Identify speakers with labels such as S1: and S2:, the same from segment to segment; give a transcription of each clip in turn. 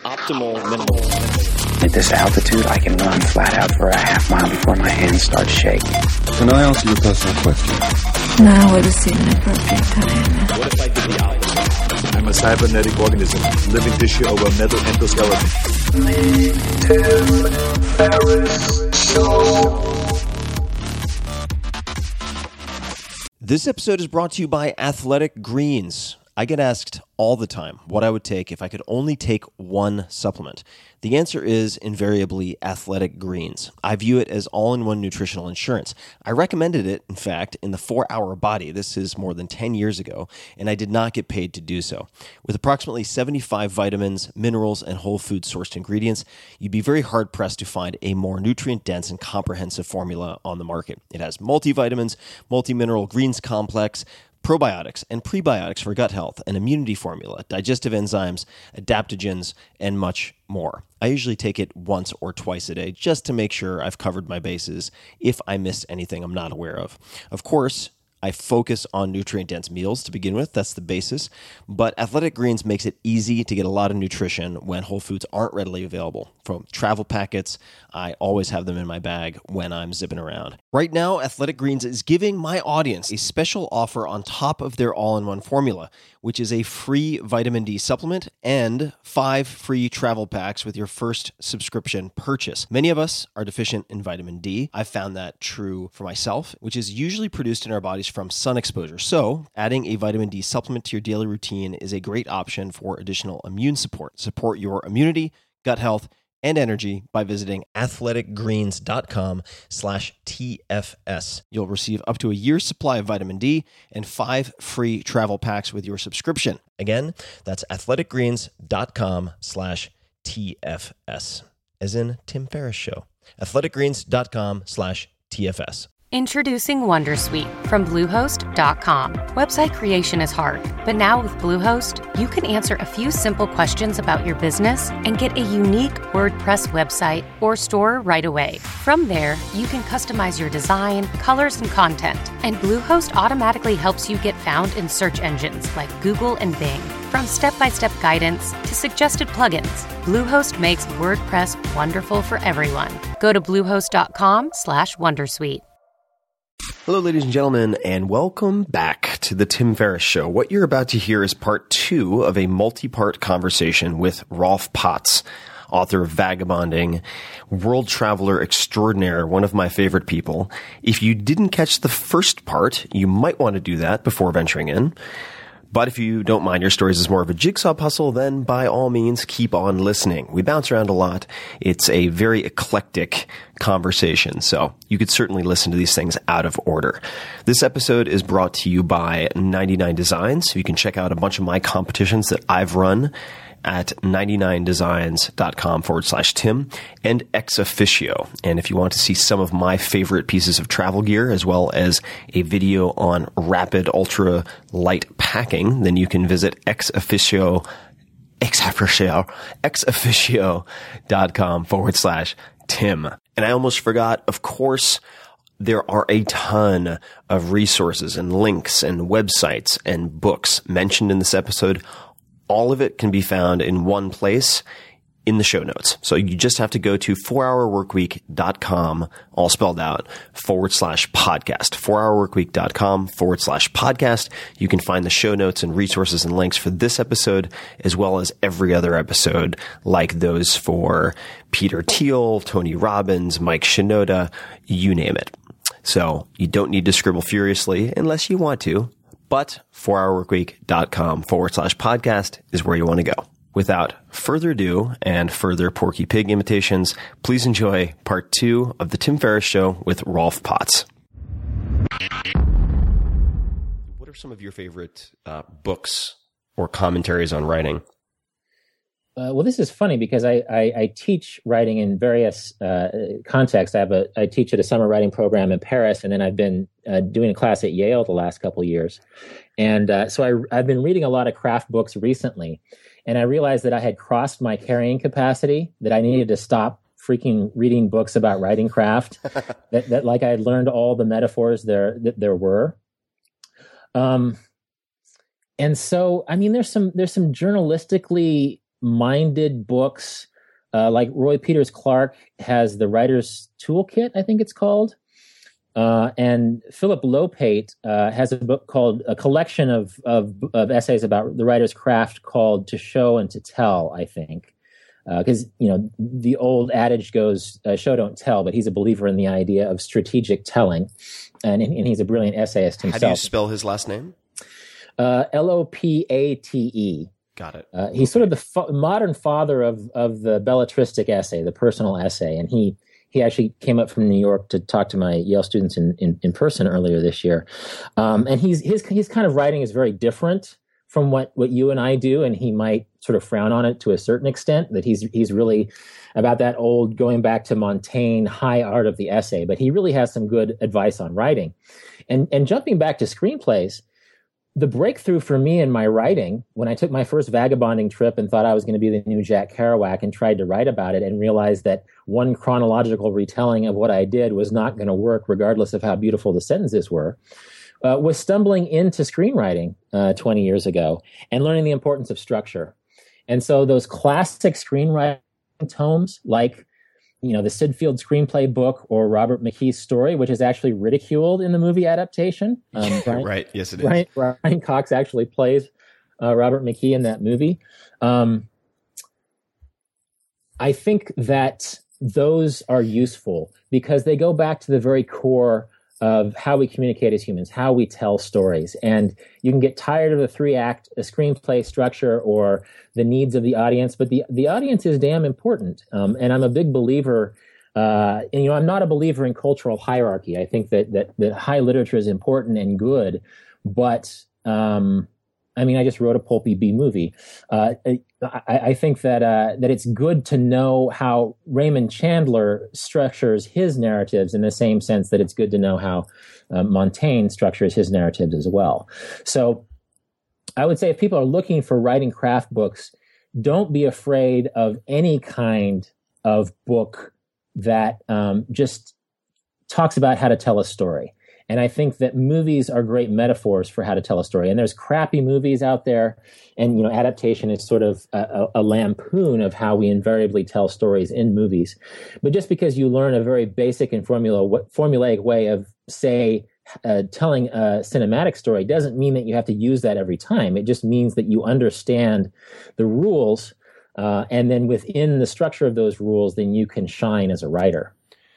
S1: optimal minimal.
S2: At this altitude, I can run flat out for a half mile before my hands start shaking.
S3: Can I ask you a personal question?
S4: Now would seem an appropriate time.
S1: What if I did the opposite?
S5: I'm a cybernetic organism, living tissue over metal endoskeleton.
S6: This episode is brought to you by Athletic Greens. I get asked all the time what I would take if I could only take one supplement. The answer is invariably Athletic Greens. I view it as all-in-one nutritional insurance. I recommended it, in fact, in the 4-Hour Body. This is more than 10 years ago, and I did not get paid to do so. With approximately 75 vitamins, minerals, and whole food-sourced ingredients, you'd be very hard-pressed to find a more nutrient-dense and comprehensive formula on the market. It has multivitamins, multi-mineral greens complex, probiotics and prebiotics for gut health, an immunity formula, digestive enzymes, adaptogens, and much more. I usually take it once or twice a day just to make sure I've covered my bases if I missed anything I'm not aware of. Of course, I focus on nutrient-dense meals to begin with. That's the basis. But Athletic Greens makes it easy to get a lot of nutrition when whole foods aren't readily available. From travel packets, I always have them in my bag when I'm zipping around. Right now, Athletic Greens is giving my audience a special offer on top of their all-in-one formula, which is a free vitamin D supplement and 5 free travel packs with your first subscription purchase. Many of us are deficient in vitamin D. I've found that true for myself, which is usually produced in our bodies from sun exposure. So adding a vitamin D supplement to your daily routine is a great option for additional immune support. Support your immunity, gut health, and energy by visiting athleticgreens.com/TFS. You'll receive up to a year's supply of vitamin D and 5 free travel packs with your subscription. Again, that's athleticgreens.com/TFS, as in Tim Ferriss Show. athleticgreens.com/TFS.
S7: Introducing Wondersuite from Bluehost.com. Website creation is hard, but now with Bluehost, you can answer a few simple questions about your business and get a unique WordPress website or store right away. From there, you can customize your design, colors, and content, and Bluehost automatically helps you get found in search engines like Google and Bing. From step-by-step guidance to suggested plugins, Bluehost makes WordPress wonderful for everyone. Go to bluehost.com/Wondersuite.
S6: Hello, ladies and gentlemen, and welcome back to the Tim Ferriss Show. What you're about to hear is part 2 of a multi-part conversation with Rolf Potts, author of Vagabonding, world traveler extraordinaire, one of my favorite people. If you didn't catch the first part, you might want to do that before venturing in. But if you don't mind your stories as more of a jigsaw puzzle, then by all means, keep on listening. We bounce around a lot. It's a very eclectic conversation, so you could certainly listen to these things out of order. This episode is brought to you by 99 Designs. You can check out a bunch of my competitions that I've run at 99designs.com/Tim and Ex Officio. And if you want to see some of my favorite pieces of travel gear, as well as a video on rapid ultra light packing, then you can visit exofficio.com/Tim. And I almost forgot, of course, there are a ton of resources and links and websites and books mentioned in this episode. All of it can be found in one place in the show notes. So you just have to go to 4hourworkweek.com, all spelled out, /podcast, 4hourworkweek.com/podcast. You can find the show notes and resources and links for this episode, as well as every other episode, like those for Peter Thiel, Tony Robbins, Mike Shinoda, you name it. So you don't need to scribble furiously unless you want to. But 4hourworkweek.com/podcast is where you want to go. Without further ado and further Porky Pig imitations, please enjoy part 2 of the Tim Ferriss Show with Rolf Potts. What are some of your favorite books or commentaries on writing?
S8: Well, this is funny because I teach writing in various contexts. I teach at a summer writing program in Paris, and then I've been doing a class at Yale the last couple of years. And so I've been reading a lot of craft books recently, and I realized that I had crossed my carrying capacity, that I needed to stop freaking reading books about writing craft, that like I had learned all the metaphors there were. And so, I mean, there's some journalistically minded books. Like Roy Peters Clark has the Writer's Toolkit, I think it's called. And Philip Lopate has a book called a collection of essays about the writer's craft called To Show and to Tell, I think. Because, the old adage goes, show, don't tell, but he's a believer in the idea of strategic telling. And he's a brilliant essayist himself.
S6: How do you spell his last name?
S8: Lopate.
S6: Got it.
S8: He's sort of the modern father of the belletristic essay, the personal essay. And he actually came up from New York to talk to my Yale students in person earlier this year. And his kind of writing is very different from what you and I do, and he might sort of frown on it to a certain extent, that he's really about that old, going back to Montaigne, high art of the essay, but he really has some good advice on writing. And jumping back to screenplays, the breakthrough for me in my writing, when I took my first vagabonding trip and thought I was going to be the new Jack Kerouac and tried to write about it and realized that one chronological retelling of what I did was not going to work regardless of how beautiful the sentences were, was stumbling into screenwriting 20 years ago and learning the importance of structure. And so those classic screenwriting tomes like, the Sid Field screenplay book or Robert McKee's story, which is actually ridiculed in the movie adaptation.
S6: Right. Yes, it is.
S8: Brian Cox actually plays Robert McKee in that movie. I think that those are useful because they go back to the very core of how we communicate as humans, how we tell stories. And you can get tired of the 3-act screenplay structure or the needs of the audience, but the audience is damn important. And I'm a big believer, I'm not a believer in cultural hierarchy. I think that high literature is important and good, but I just wrote a pulpy B movie. I think that it's good to know how Raymond Chandler structures his narratives in the same sense that it's good to know how Montaigne structures his narratives as well. So I would say if people are looking for writing craft books, don't be afraid of any kind of book that just talks about how to tell a story. And I think that movies are great metaphors for how to tell a story. And there's crappy movies out there. And, adaptation is sort of a lampoon of how we invariably tell stories in movies. But just because you learn a very basic and formulaic way of, say, telling a cinematic story doesn't mean that you have to use that every time. It just means that you understand the rules. And then within the structure of those rules, then you can shine as a writer.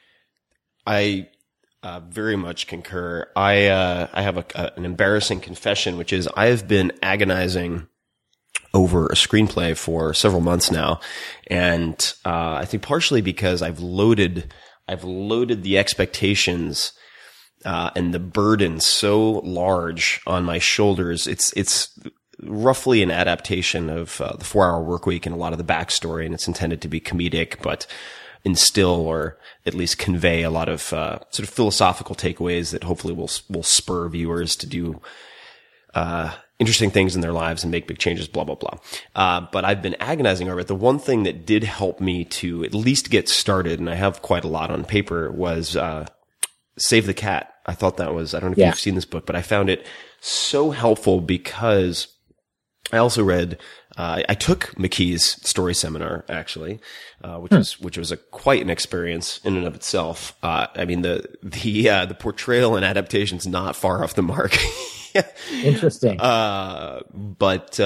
S6: I very much concur. I have an embarrassing confession, which is I have been agonizing over a screenplay for several months now, and I think partially because I've loaded the expectations and the burden so large on my shoulders. It's roughly an adaptation of the 4-Hour Workweek and a lot of the backstory, and it's intended to be comedic, but instill or at least convey a lot of sort of philosophical takeaways that hopefully will spur viewers to do interesting things in their lives and make big changes, blah, blah, blah. But I've been agonizing over it. The one thing that did help me to at least get started, and I have quite a lot on paper, was Save the Cat. I thought that was, I don't know if you've seen this book, but I found it so helpful because I also read, I took McKee's story seminar actually, which was quite an experience in and of itself. The portrayal and adaptation's not far off the mark.
S8: Interesting.
S6: But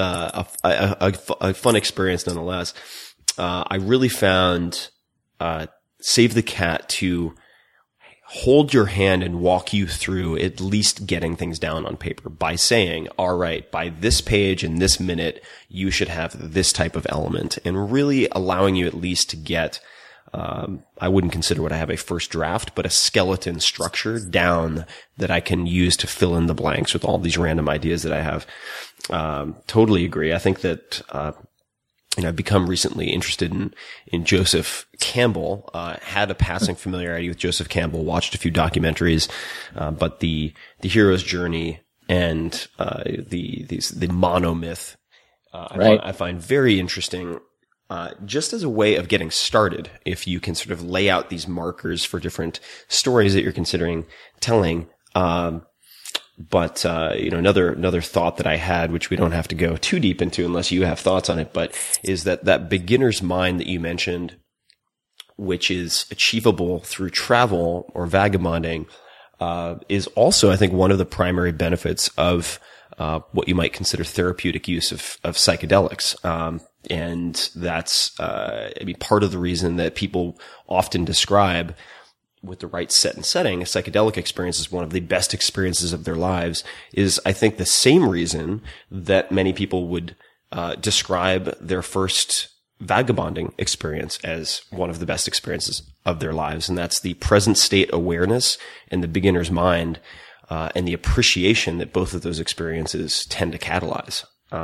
S6: a fun experience nonetheless. I really found, Save the Cat to hold your hand and walk you through at least getting things down on paper by saying, all right, by this page and this minute, you should have this type of element, and really allowing you at least to get, I wouldn't consider what I have a first draft, but a skeleton structure down that I can use to fill in the blanks with all these random ideas that I have. Totally agree. I think that, I've become recently interested in Joseph Campbell, had a passing familiarity with Joseph Campbell, watched a few documentaries, but the hero's journey and, the monomyth, I find very interesting, just as a way of getting started. If you can sort of lay out these markers for different stories that you're considering telling, another thought that I had, which we don't have to go too deep into unless you have thoughts on it, but is that beginner's mind that you mentioned, which is achievable through travel or vagabonding, is also, I think, one of the primary benefits of what you might consider therapeutic use of psychedelics. And that's, part of the reason that people often describe, with the right set and setting, a psychedelic experience is one of the best experiences of their lives, is, I think, the same reason that many people would describe their first vagabonding experience as one of the best experiences of their lives. And that's the present state awareness and the beginner's mind, and the appreciation that both of those experiences tend to catalyze.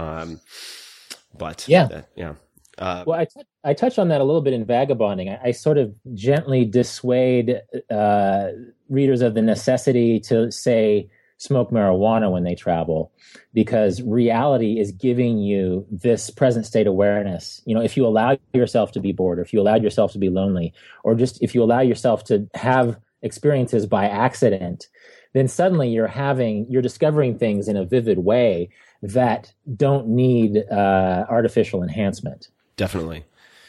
S6: Well,
S8: I touch on that a little bit in Vagabonding. I sort of gently dissuade readers of the necessity to, say, smoke marijuana when they travel, because reality is giving you this present state awareness. If you allow yourself to be bored, or if you allow yourself to be lonely, or just if you allow yourself to have experiences by accident, then suddenly you're discovering things in a vivid way that don't need artificial enhancement.
S6: Definitely.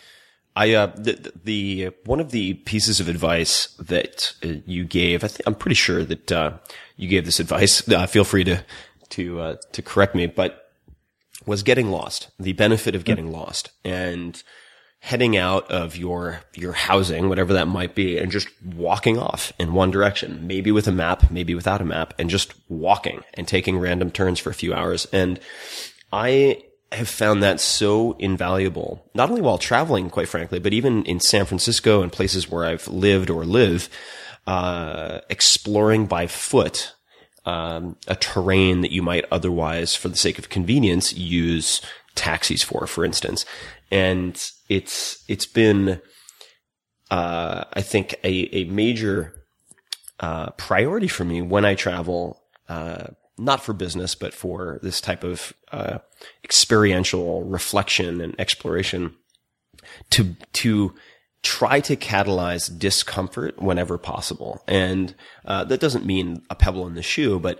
S6: The one of the pieces of advice that you gave, I'm pretty sure that you gave this advice. Feel free to correct me, but was getting lost. The benefit of getting lost and heading out of your housing, whatever that might be, and just walking off in one direction, maybe with a map, maybe without a map, and just walking and taking random turns for a few hours. And I have found that so invaluable, not only while traveling, quite frankly, but even in San Francisco and places where I've lived or live, exploring by foot a terrain that you might otherwise, for the sake of convenience, use taxis for instance. And it's been, I think, a major priority for me when I travel, not for business, but for this type of experiential reflection and exploration, to try to catalyze discomfort whenever possible. And that doesn't mean a pebble in the shoe, but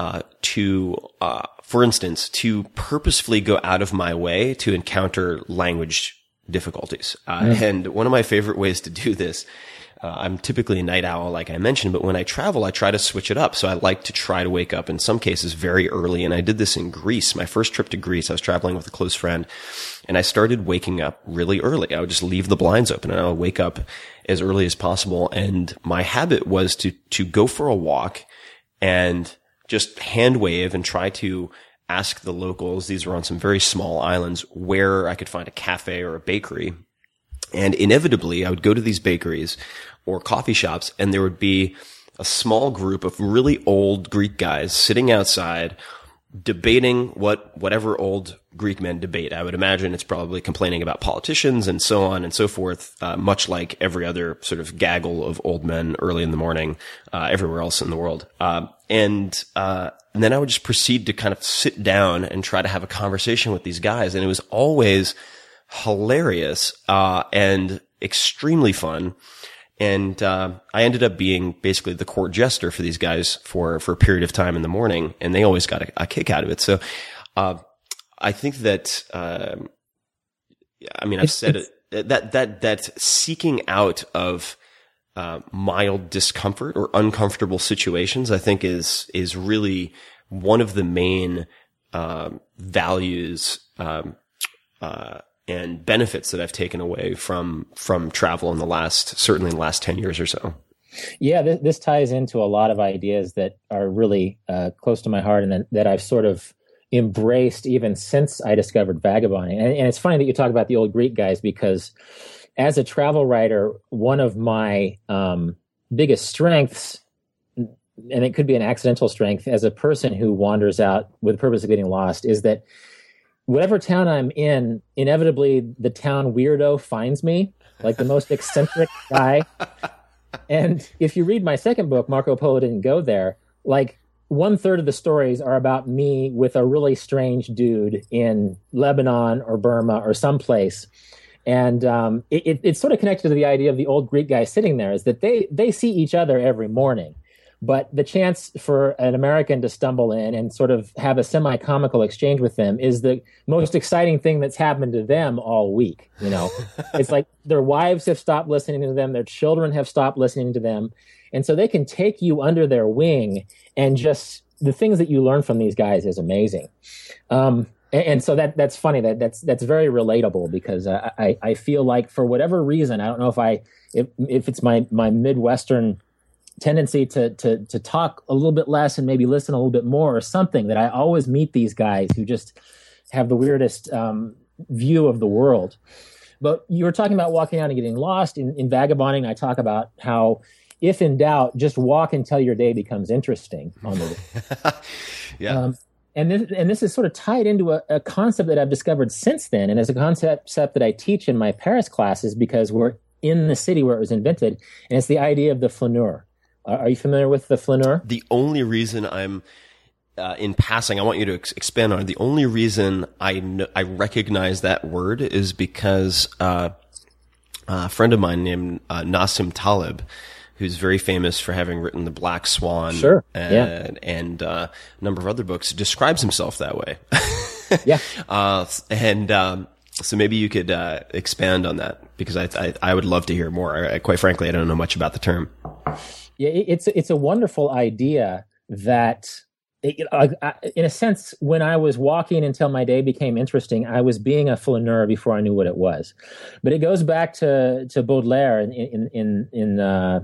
S6: for instance, to purposefully go out of my way to encounter language difficulties. And one of my favorite ways to do this, I'm typically a night owl, like I mentioned, but when I travel, I try to switch it up. So I like to try to wake up in some cases very early. And I did this in Greece. My first trip to Greece, I was traveling with a close friend, and I started waking up really early. I would just leave the blinds open and I would wake up as early as possible. And my habit was to go for a walk and just hand wave and try to ask the locals, these were on some very small islands, where I could find a cafe or a bakery. And inevitably, I would go to these bakeries or coffee shops, and there would be a small group of really old Greek guys sitting outside debating whatever old Greek men debate. I would imagine it's probably complaining about politicians and so on and so forth, much like every other sort of gaggle of old men early in the morning, everywhere else in the world. And then I would just proceed to kind of sit down and try to have a conversation with these guys. And it was always hilarious, and extremely fun. And, I ended up being basically the court jester for these guys for a period of time in the morning, and they always got a kick out of it. So, I think that, I've said it, that seeking out of, mild discomfort or uncomfortable situations, I think is really one of the main, values, and benefits that I've taken away from travel certainly in the last 10 years or so.
S8: Yeah, this ties into a lot of ideas that are really close to my heart, and that I've sort of embraced even since I discovered vagabonding. And it's funny that you talk about the old Greek guys, because as a travel writer, one of my biggest strengths, and it could be an accidental strength as a person who wanders out with the purpose of getting lost, is that whatever town I'm in, inevitably the town weirdo finds me, like the most eccentric guy. And if you read my second book, Marco Polo Didn't Go There, like 1/3 of the stories are about me with a really strange dude in Lebanon or Burma or someplace. And it's sort of connected to the idea of the old Greek guy sitting there, is that they see each other every morning. But the chance for an American to stumble in and sort of have a semi-comical exchange with them is the most exciting thing that's happened to them all week. You know, it's like their wives have stopped listening to them, their children have stopped listening to them, and so they can take you under their wing, and just the things that you learn from these guys is amazing. And so that's funny. That's very relatable, because I feel like, for whatever reason, I don't know if it's my Midwestern tendency to talk a little bit less and maybe listen a little bit more or something, that I always meet these guys who just have the weirdest view of the world. But you were talking about walking out and getting lost. In Vagabonding, I talk about how, if in doubt, just walk until your day becomes interesting on the way.
S6: Yeah.
S8: And this is sort of tied into a concept that I've discovered since then, and as a concept that I teach in my Paris classes, because we're in the city where it was invented, and it's the idea of the flaneur. Are you familiar with the flaneur?
S6: The only reason I'm in passing, I want you to expand on it. The only reason I recognize that word is because a friend of mine named Nassim Taleb, who's very famous for having written The Black Swan,
S8: sure,
S6: and a number of other books, describes himself that way.
S8: Yeah.
S6: So maybe you could expand on that, because I would love to hear more. Quite frankly, I don't know much about the term.
S8: Yeah, it's a wonderful idea that, in a sense, when I was walking until my day became interesting, I was being a flaneur before I knew what it was. But it goes back to Baudelaire in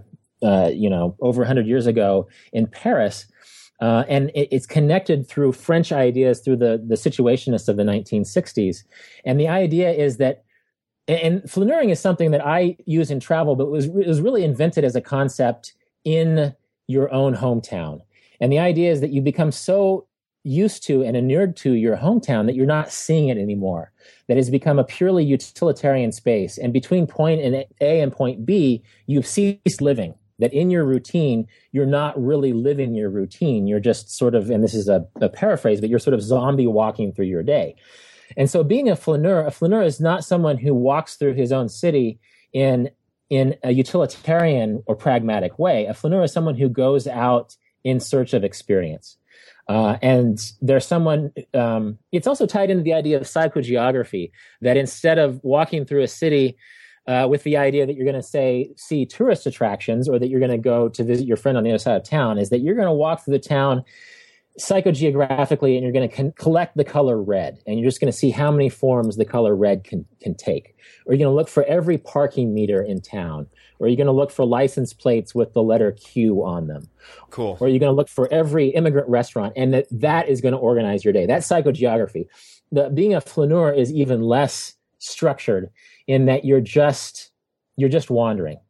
S8: over 100 years ago in Paris. And it's connected through French ideas, through the Situationists of the 1960s. And the idea is that, and flaneuring is something that I use in travel, but it was really invented as a concept in your own hometown. And the idea is that you become so used to and inured to your hometown that you're not seeing it anymore, that it's become a purely utilitarian space. And between point A and point B, you've ceased living. That in your routine, you're not really living your routine. You're just sort of, and this is a paraphrase, but you're sort of zombie walking through your day. And so being a flaneur is not someone who walks through his own city in a utilitarian or pragmatic way. A flaneur is someone who goes out in search of experience. And there's someone, it's also tied into the idea of psychogeography, that instead of walking through a city with the idea that you're going to see tourist attractions, or that you're going to go to visit your friend on the other side of town, is that you're going to walk through the town psychogeographically, and you're going to collect the color red, and you're just going to see how many forms the color red can take. Or you're going to look for every parking meter in town, or you're going to look for license plates with the letter Q on them.
S6: Cool.
S8: Or you're going to look for every immigrant restaurant, and that is going to organize your day. That's psychogeography. Being a flaneur is even less structured, in that you're just wandering.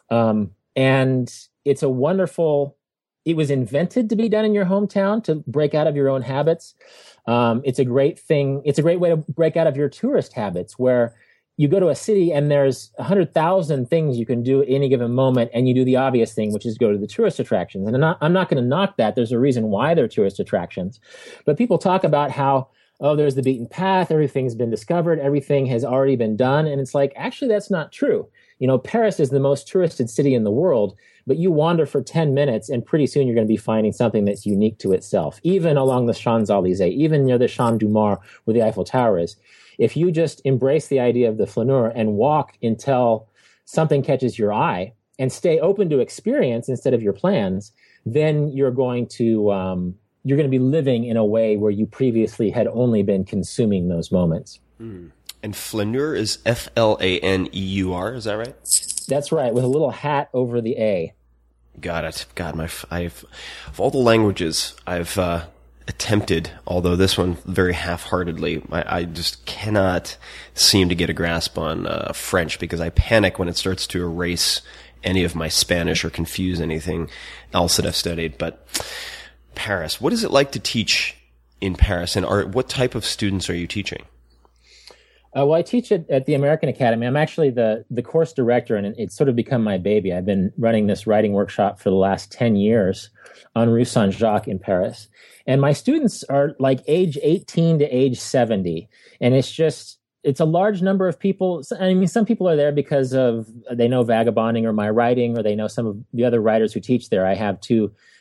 S8: And it's a wonderful, it was invented to be done in your hometown, to break out of your own habits. It's a great thing. It's a great way to break out of your tourist habits, where you go to a city and there's 100,000 things you can do at any given moment, and you do the obvious thing, which is go to the tourist attractions. And I'm not going to knock that. There's a reason why they're tourist attractions. But people talk about how, oh, there's the beaten path, everything's been discovered, everything has already been done. And it's like, actually, that's not true. You know, Paris is the most touristed city in the world, but you wander for 10 minutes and pretty soon you're going to be finding something that's unique to itself, even along the Champs-Élysées, even near the Champ du Mars, where the Eiffel Tower is. If you just embrace the idea of the flaneur and walk until something catches your eye and stay open to experience instead of your plans, then you're going to be living in a way where you previously had only been consuming those moments.
S6: Mm. And flaneur is Flaneur, is that right?
S8: That's right, with a little hat over the A.
S6: Got it. God, of all the languages I've attempted, although this one very half-heartedly, I just cannot seem to get a grasp on French, because I panic when it starts to erase any of my Spanish or confuse anything else that I've studied. But Paris, what is it like to teach in Paris, and what type of students are you teaching?
S8: Well, I teach at the American Academy. I'm actually the course director, and it's sort of become my baby. I've been running this writing workshop for the last 10 years on Rue Saint-Jacques in Paris. And my students are like age 18 to age 70. And it's a large number of people. I mean, some people are there because they know Vagabonding or my writing, or they know some of the other writers who teach there. I have two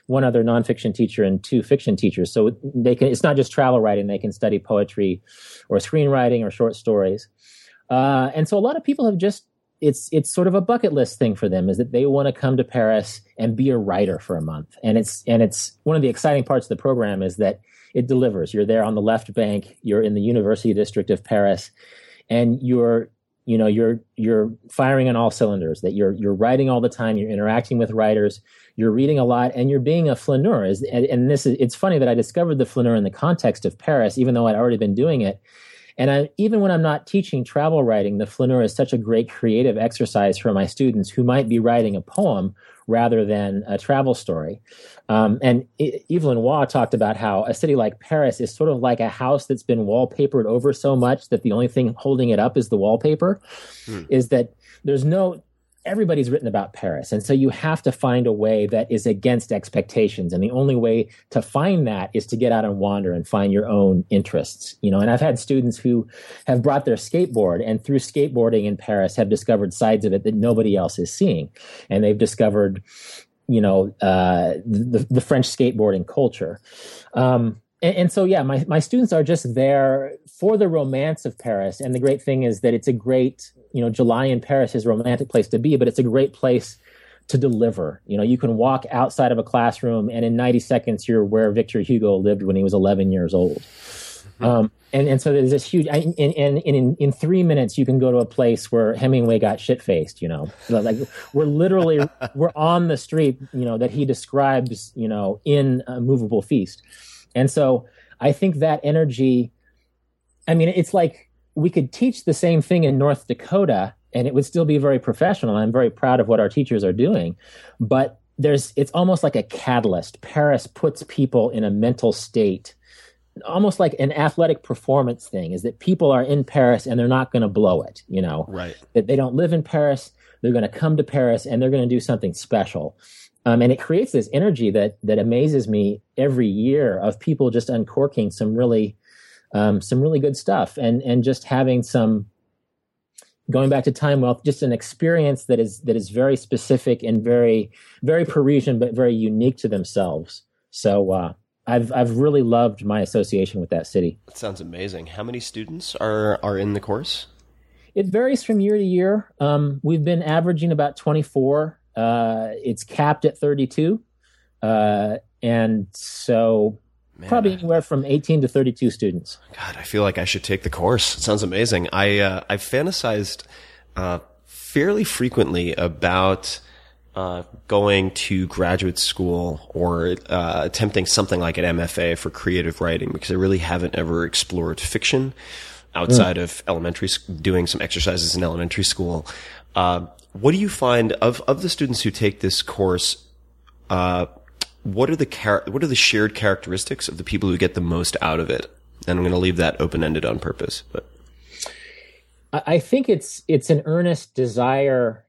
S8: one other nonfiction teacher and 2 fiction teachers. So it's not just travel writing. They can study poetry or screenwriting or short stories. And so a lot of people have it's sort of a bucket list thing for them, is that they want to come to Paris and be a writer for a month. And it's one of the exciting parts of the program is that it delivers. You're there on the left bank. You're in the University District of Paris, and you're firing on all cylinders. That you're writing all the time. You're interacting with writers. You're reading a lot, and you're being a flaneur. It's funny that I discovered the flaneur in the context of Paris, even though I'd already been doing it. And even when I'm not teaching travel writing, the flaneur is such a great creative exercise for my students who might be writing a poem rather than a travel story. And Evelyn Waugh talked about how a city like Paris is sort of like a house that's been wallpapered over so much that the only thing holding it up is the wallpaper, is that everybody's written about Paris. And so you have to find a way that is against expectations. And the only way to find that is to get out and wander and find your own interests. And I've had students who have brought their skateboard and through skateboarding in Paris have discovered sides of it that nobody else is seeing. And they've discovered, the French skateboarding culture. And so, my students are just there for the romance of Paris. And the great thing is that it's a great, July in Paris is a romantic place to be, but it's a great place to deliver. You can walk outside of a classroom and in 90 seconds, you're where Victor Hugo lived when he was 11 years old. And so there's this huge, in 3 minutes, you can go to a place where Hemingway got shit-faced, like we're on the street, that he describes, in A Movable Feast. And so I think that energy, it's like we could teach the same thing in North Dakota and it would still be very professional. I'm very proud of what our teachers are doing, but it's almost like a catalyst. Paris puts people in a mental state, almost like an athletic performance thing, is that people are in Paris and they're not going to blow it,
S6: Right.
S8: That they don't live in Paris. They're going to come to Paris and they're going to do something special. And it creates this energy that amazes me every year of people just uncorking some really good stuff and just having going back to Time Wealth, just an experience that is very specific and very, very Parisian, but very unique to themselves. So I've really loved my association with that city.
S6: That sounds amazing. How many students are in the course?
S8: It varies from year to year. We've been averaging about 24. It's capped at 32. And so probably anywhere from 18 to 32 students.
S6: God, I feel like I should take the course. It sounds amazing. I've fantasized fairly frequently about going to graduate school or attempting something like an MFA for creative writing, because I really haven't ever explored fiction outside of doing some exercises in elementary school. What do you find of the students who take this course? What are the shared characteristics of the people who get the most out of it? And I'm going to leave that open-ended on purpose. But
S8: I think it's an earnest desire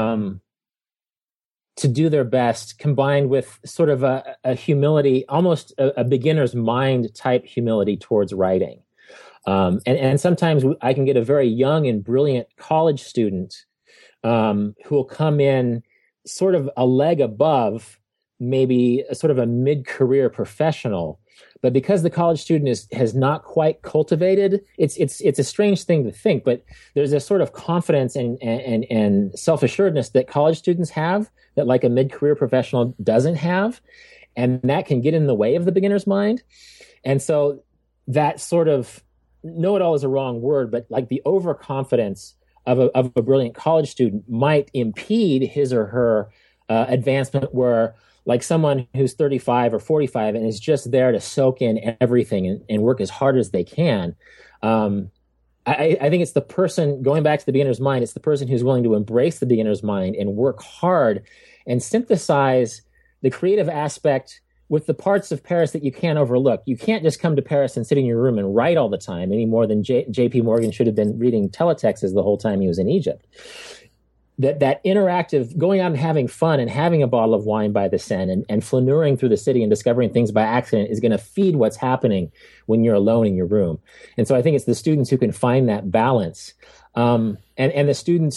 S8: to do their best, combined with sort of a humility, almost a beginner's mind type humility towards writing. And sometimes I can get a very young and brilliant college student who will come in sort of a leg above maybe a sort of a mid-career professional. But because the college student has not quite cultivated, it's a strange thing to think, but there's a sort of confidence and self-assuredness that college students have that like a mid-career professional doesn't have. And that can get in the way of the beginner's mind. And so that sort of, know-it-all is a wrong word, but like the overconfidence of a brilliant college student might impede his or her advancement, where like someone who's 35 or 45 and is just there to soak in everything and work as hard as they can. I think it's the person, going back to the beginner's mind, it's the person who's willing to embrace the beginner's mind and work hard and synthesize the creative aspect with the parts of Paris that you can't overlook. You can't just come to Paris and sit in your room and write all the time, any more than J.P. Morgan should have been reading telexes the whole time he was in Egypt. That interactive, going out and having fun and having a bottle of wine by the Seine and flaneuring through the city and discovering things by accident is going to feed what's happening when you're alone in your room. And so I think it's the students who can find that balance. And the students,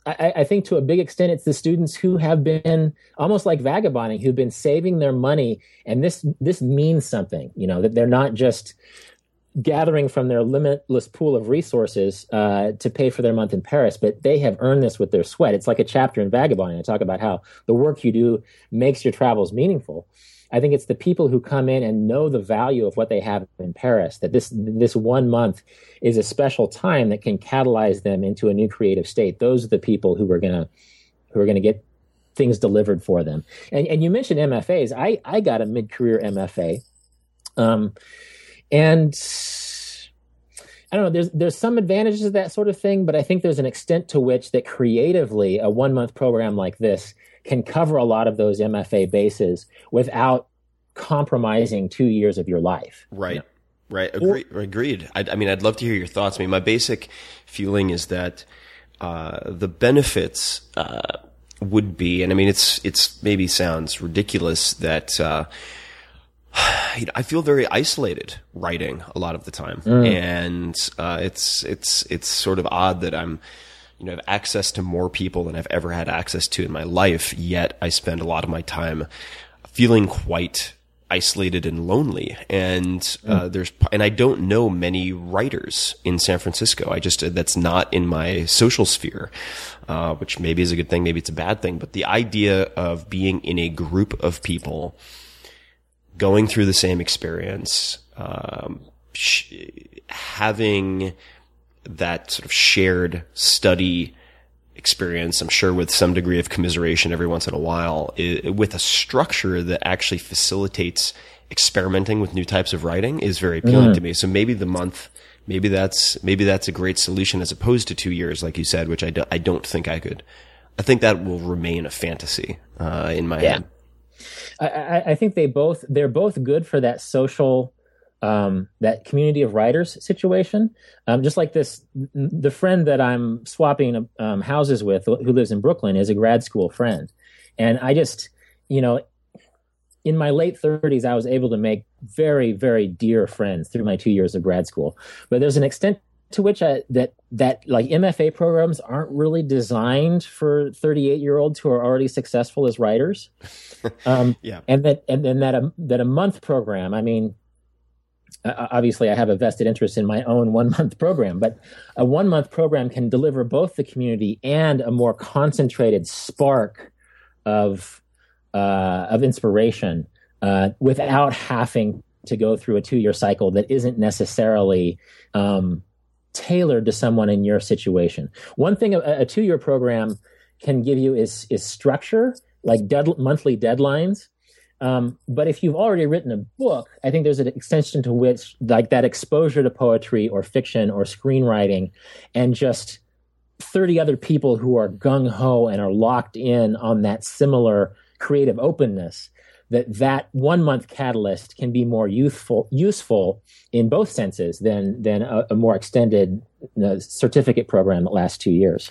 S8: I think to a big extent, it's the students who have been almost like vagabonding, who've been saving their money. And this means something, that they're not just gathering from their limitless pool of resources to pay for their month in Paris, but they have earned this with their sweat. It's like a chapter in Vagabonding. I talk about how the work you do makes your travels meaningful. I think it's the people who come in and know the value of what they have in Paris, that this 1 month is a special time that can catalyze them into a new creative state. Those are the people who are going to get things delivered for them. And you mentioned MFAs. I got a mid-career MFA. And I don't know, there's some advantages of that sort of thing, but I think there's an extent to which that creatively a 1 month program like this can cover a lot of those MFA bases without compromising 2 years of your life.
S6: Right. Right. Agreed. I mean, I'd love to hear your thoughts. I mean, my basic feeling is that the benefits would be, and I mean, it's maybe sounds ridiculous that I feel very isolated writing a lot of the time, and it's sort of odd that I'm, have access to more people than I've ever had access to in my life. Yet I spend a lot of my time feeling quite isolated and lonely. And and I don't know many writers in San Francisco. That's not in my social sphere, which maybe is a good thing, maybe it's a bad thing. But the idea of being in a group of people going through the same experience, having that sort of shared study experience, I'm sure with some degree of commiseration every once in a while, with a structure that actually facilitates experimenting with new types of writing is very appealing to me. So maybe the month, maybe that's a great solution as opposed to 2 years, like you said, which I don't think I could. I think that will remain a fantasy in my head.
S8: I think they're both good for that social, that community of writers situation. Just like the friend that I'm swapping houses with, who lives in Brooklyn, is a grad school friend. And I just, in my late 30s, I was able to make very, very dear friends through my 2 years of grad school. But there's an extent to which that like MFA programs aren't really designed for 38-year-olds who are already successful as writers. And that a month program, I mean, obviously I have a vested interest in my own 1 month program, but a 1 month program can deliver both the community and a more concentrated spark of inspiration without having to go through a 2 year cycle that isn't necessarily tailored to someone in your situation. One thing a 2 year program can give you is structure, like monthly deadlines. But if you've already written a book, I think there's an extension to which, like, that exposure to poetry or fiction or screenwriting and just 30 other people who are gung-ho and are locked in on that similar creative openness, that 1 month catalyst can be more useful in both senses than a more extended certificate program that lasts 2 years.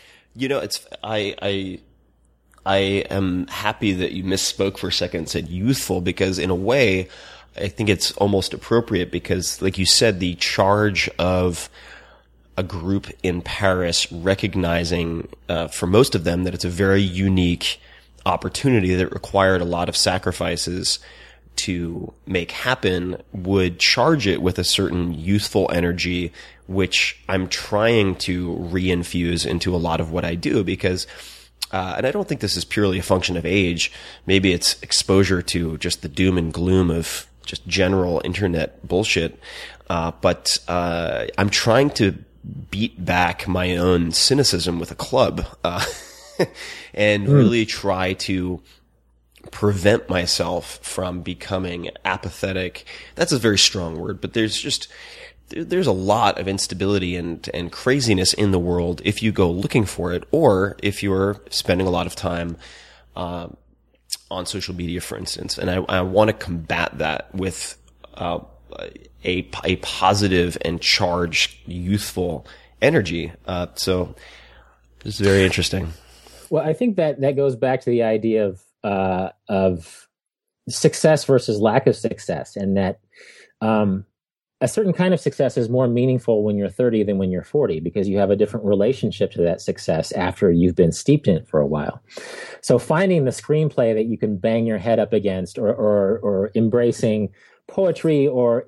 S6: I am happy that you misspoke for a second and said youthful, because in a way, I think it's almost appropriate because, like you said, the charge of a group in Paris recognizing, for most of them, that it's a very unique opportunity that required a lot of sacrifices to make happen would charge it with a certain youthful energy, which I'm trying to reinfuse into a lot of what I do because and I don't think this is purely a function of age. Maybe it's exposure to just the doom and gloom of just general internet bullshit. But I'm trying to beat back my own cynicism with a club, and really try to prevent myself from becoming apathetic. That's a very strong word, but there's a lot of instability and craziness in the world if you go looking for it, or if you're spending a lot of time on social media, for instance. And I want to combat that with a positive and charged, youthful energy. So this is very interesting.
S8: Well, I think that goes back to the idea of success versus lack of success, and that a certain kind of success is more meaningful when you're 30 than when you're 40, because you have a different relationship to that success after you've been steeped in it for a while. So finding the screenplay that you can bang your head up against, or embracing poetry or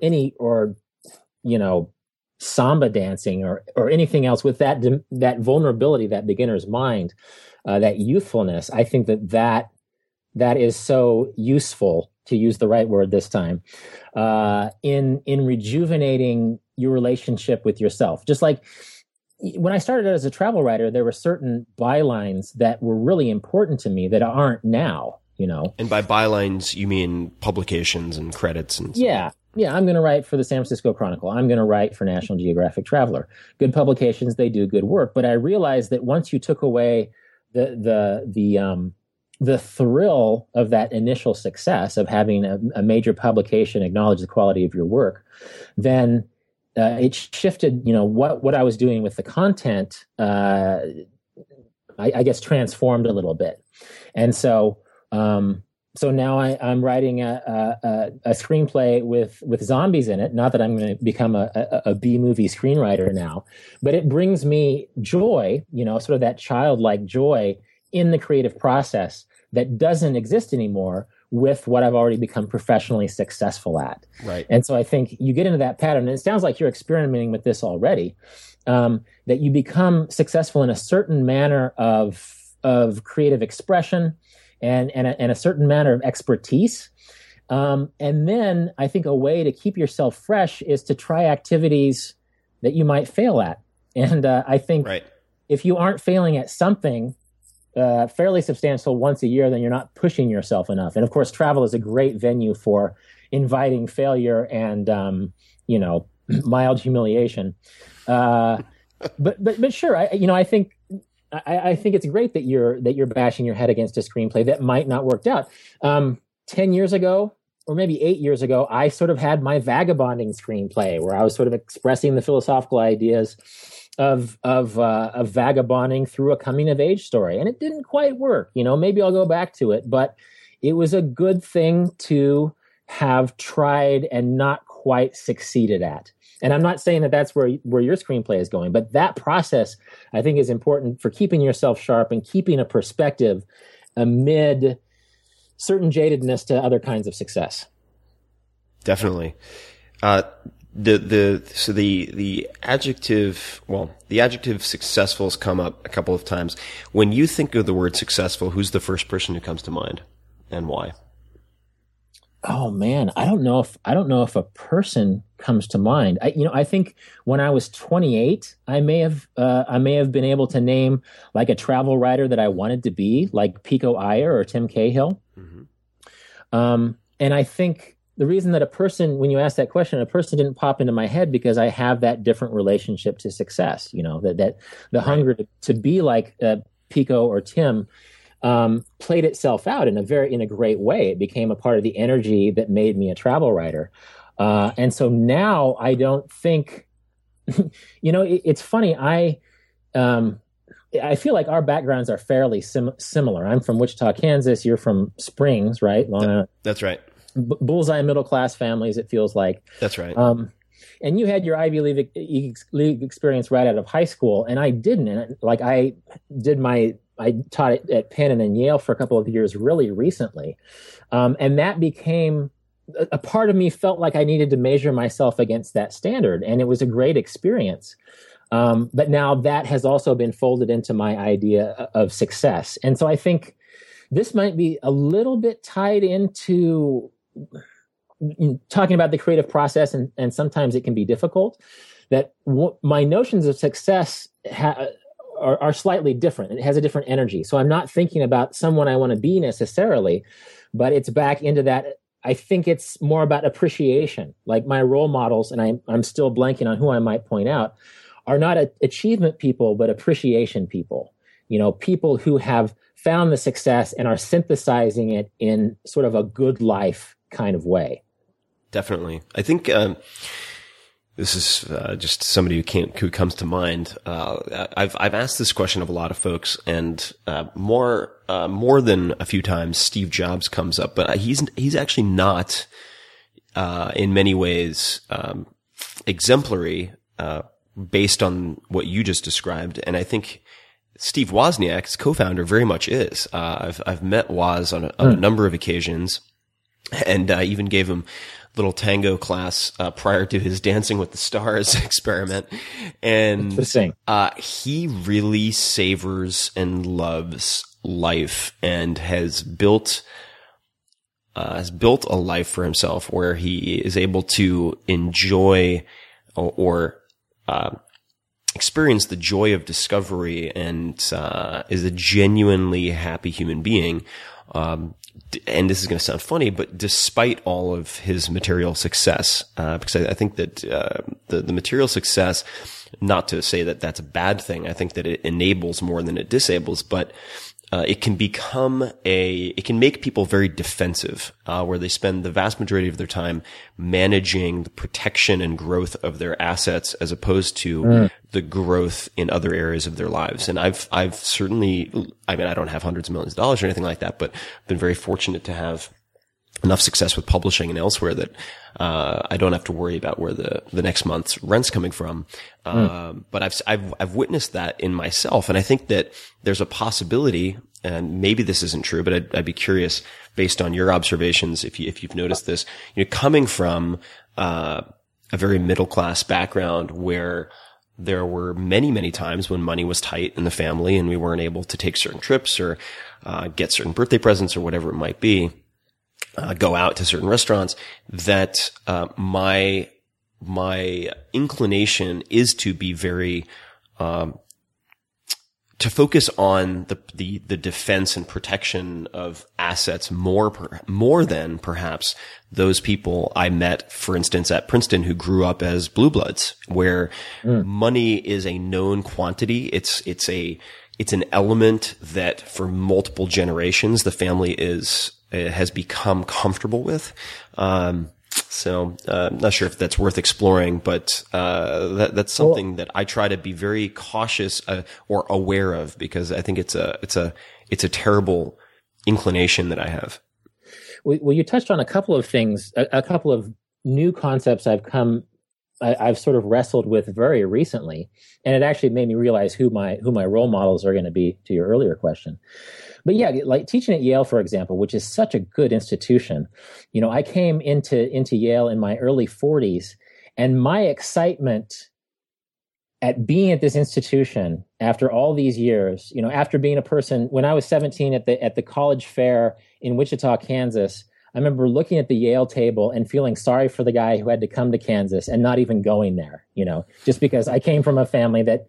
S8: samba dancing or anything else with that vulnerability, that beginner's mind, that youthfulness, I think that is so useful, to use the right word this time, in rejuvenating your relationship with yourself. Just like when I started as a travel writer, there were certain bylines that were really important to me that aren't now, And by
S6: bylines, you mean publications and credits and stuff.
S8: Yeah, I'm going to write for the San Francisco Chronicle. I'm going to write for National Geographic Traveler. Good publications, they do good work. But I realized that once you took away the thrill of that initial success of having a major publication acknowledge the quality of your work, then it shifted, what I was doing with the content, I guess transformed a little bit. And so now I'm writing a screenplay with zombies in it. Not that I'm going to become a B-movie screenwriter now, but it brings me joy, sort of that childlike joy in the creative process that doesn't exist anymore with what I've already become professionally successful at.
S6: Right.
S8: And so I think you get into that pattern, and it sounds like you're experimenting with this already, that you become successful in a certain manner of creative expression and a certain manner of expertise. And then I think a way to keep yourself fresh is to try activities that you might fail at. And I think if you aren't failing at something fairly substantial once a year, then you're not pushing yourself enough. And of course, travel is a great venue for inviting failure and, mild humiliation. But sure, I think it's great that you're bashing your head against a screenplay that might not work out. 10 years ago, or maybe 8 years ago, I sort of had my vagabonding screenplay where I was sort of expressing the philosophical ideas of vagabonding through a coming of age story. And it didn't quite work. Maybe I'll go back to it, but it was a good thing to have tried and not quite succeeded at. And I'm not saying that that's where your screenplay is going, but that process I think is important for keeping yourself sharp and keeping a perspective amid certain jadedness to other kinds of success.
S6: Definitely. The adjective successful has come up a couple of times. When you think of the word successful, who's the first person who comes to mind, and why?
S8: Oh man, I don't know if a person comes to mind. I think when I was 28, I may have been able to name like a travel writer that I wanted to be, like Pico Iyer or Tim Cahill. Mm-hmm. And I think the reason that when you ask that question, a person didn't pop into my head because I have that different relationship to success. That the hunger to be like Pico or Tim played itself out in a great way. It became a part of the energy that made me a travel writer. And so now I don't think, it's funny. I feel like our backgrounds are fairly similar. I'm from Wichita, Kansas. You're from Springs, right?
S6: That's right.
S8: Bullseye middle class families, it feels like.
S6: That's right.
S8: And you had your Ivy League experience right out of high school, and I didn't. And I taught it at Penn and then Yale for a couple of years really recently. And that became a part of me felt like I needed to measure myself against that standard. And it was a great experience. But now that has also been folded into my idea of success. And so I think this might be a little bit tied into talking about the creative process. And sometimes it can be difficult, that my notions of success are slightly different. It has a different energy. So I'm not thinking about someone I want to be necessarily, but it's back into that. I think it's more about appreciation. Like my role models, and I'm still blanking on who I might point out, are not achievement people, but appreciation people. People who have found the success and are synthesizing it in sort of a good life kind of way. Definitely.
S6: I think this is just somebody who comes to mind. I've asked this question of a lot of folks, and more than a few times, Steve Jobs comes up. But he's actually not in many ways exemplary based on what you just described. And I think Steve Wozniak's co-founder very much is. I've met Woz on a number of occasions, and even gave him a little tango class prior to his Dancing with the Stars experiment. And he really savors and loves life, and has built a life for himself where he is able to enjoy or experience the joy of discovery, and is a genuinely happy human being. And this is going to sound funny, but despite all of his material success, because I think that the material success, not to say that that's a bad thing, I think that it enables more than it disables, but it can make people very defensive, where they spend the vast majority of their time managing the protection and growth of their assets as opposed to the growth in other areas of their lives. And I've certainly, I don't have hundreds of millions of dollars or anything like that, but been very fortunate to have enough success with publishing and elsewhere that I don't have to worry about where the next month's rent's coming from. But I've witnessed that in myself, and I think that there's a possibility, and maybe this isn't true, but I'd be curious based on your observations if you've noticed this. Coming from a very middle class background where there were many, many times when money was tight in the family and we weren't able to take certain trips or get certain birthday presents or whatever it might be. Go out to certain restaurants, that my inclination is to be very to focus on the defense and protection of assets more than perhaps those people I met, for instance, at Princeton, who grew up as blue bloods, where money is a known quantity. It's an element that for multiple generations the family has become comfortable with. So, I'm not sure if that's worth exploring, but, that's something that I try to be very cautious, or aware of, because I think it's a terrible inclination that I have.
S8: Well, you touched on a couple of things, a couple of new concepts I've sort of wrestled with very recently, and it actually made me realize who my role models are going to be, to your earlier question. But yeah, like teaching at Yale, for example, which is such a good institution. I came into Yale in my early 40s, and my excitement at being at this institution after all these years, after being a person, when I was 17 at the college fair in Wichita, Kansas, I remember looking at the Yale table and feeling sorry for the guy who had to come to Kansas and not even going there, just because I came from a family that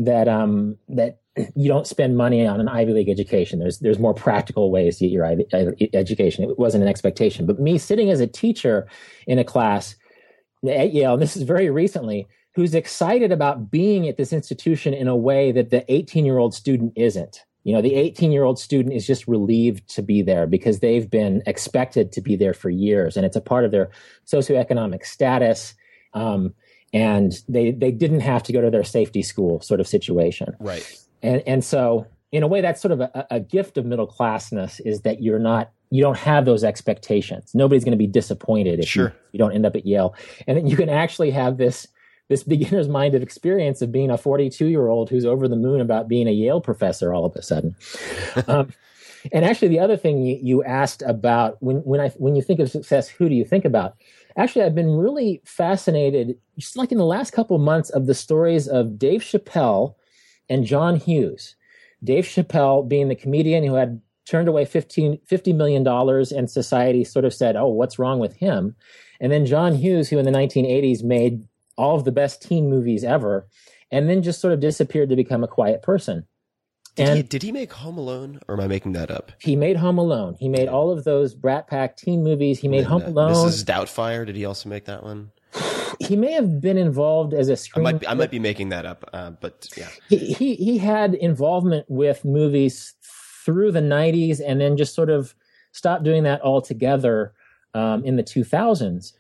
S8: you don't spend money on an Ivy League education. There's more practical ways to get your Ivy education. It wasn't an expectation. But me sitting as a teacher in a class at Yale, and this is very recently, who's excited about being at this institution in a way that the 18-year-old student isn't. The 18-year-old student is just relieved to be there because they've been expected to be there for years, and it's a part of their socioeconomic status. And they didn't have to go to their safety school sort of situation. Right. And so in a way, that's sort of a gift of middle classness, is that you don't have those expectations. Nobody's going to be disappointed if you don't end up at Yale. And then you can actually have this beginner's minded experience of being a 42-year-old who's over the moon about being a Yale professor all of a sudden. And actually, the other thing you asked about, when you think of success, who do you think about? Actually, I've been really fascinated, just like in the last couple of months, of the stories of Dave Chappelle and John Hughes. Dave Chappelle being the comedian who had turned away $50 million, and society sort of said, oh, what's wrong with him? And then John Hughes, who in the 1980s made all of the best teen movies ever, and then just sort of disappeared to become a quiet person.
S6: Did he make Home Alone, or am I making that up?
S8: He made Home Alone. He made all of those Brat Pack teen movies. He made Home Alone.
S6: Mrs. Doubtfire, did he also make that one?
S8: He may have been involved as a screen.
S6: I might be making that up, but yeah.
S8: He had involvement with movies through the 90s, and then just sort of stopped doing that altogether in the 2000s.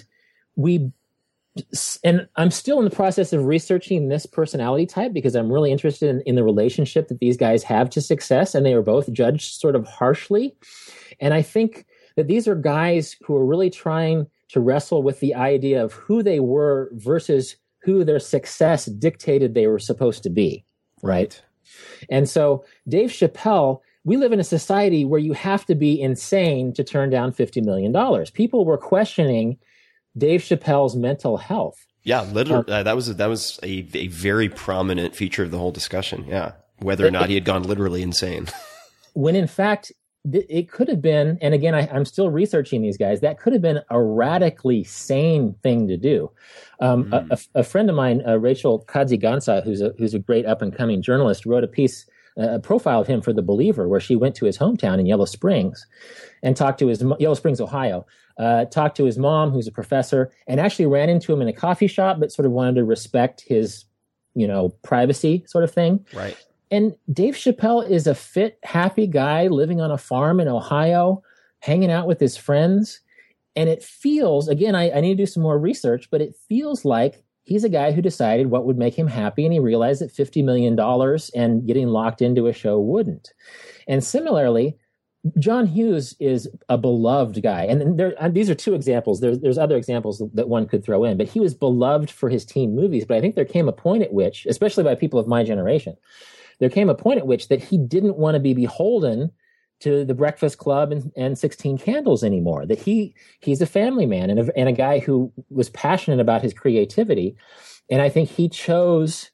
S8: And I'm still in the process of researching this personality type, because I'm really interested in the relationship that these guys have to success, and they were both judged sort of harshly. And I think that these are guys who are really trying to wrestle with the idea of who they were versus who their success dictated they were supposed to be, right? And so Dave Chappelle, we live in a society where you have to be insane to turn down $50 million. People were questioning Dave Chappelle's mental health.
S6: Yeah, literally, that was a very prominent feature of the whole discussion. Yeah, whether or not he had gone literally insane. When
S8: in fact, it could have been, and again, I'm still researching these guys, that could have been a radically sane thing to do. A friend of mine, Rachel Kadzigansa, who's a great up-and-coming journalist, wrote a profile of him for The Believer, where she went to his hometown in Yellow Springs and talked to Yellow Springs, Ohio, talked to his mom, who's a professor, and actually ran into him in a coffee shop, but sort of wanted to respect his, privacy sort of thing.
S6: Right.
S8: And Dave Chappelle is a fit, happy guy living on a farm in Ohio, hanging out with his friends. And it feels, again, I need to do some more research, but it feels like he's a guy who decided what would make him happy, and he realized that $50 million and getting locked into a show wouldn't. And similarly, John Hughes is a beloved guy. And these are two examples. There's other examples that one could throw in, but he was beloved for his teen movies. But I think there came a point at which, especially by people of my generation, there came a point at which that he didn't want to be beholden to The Breakfast Club and 16 Candles anymore, that he's a family man and a guy who was passionate about his creativity. And I think he chose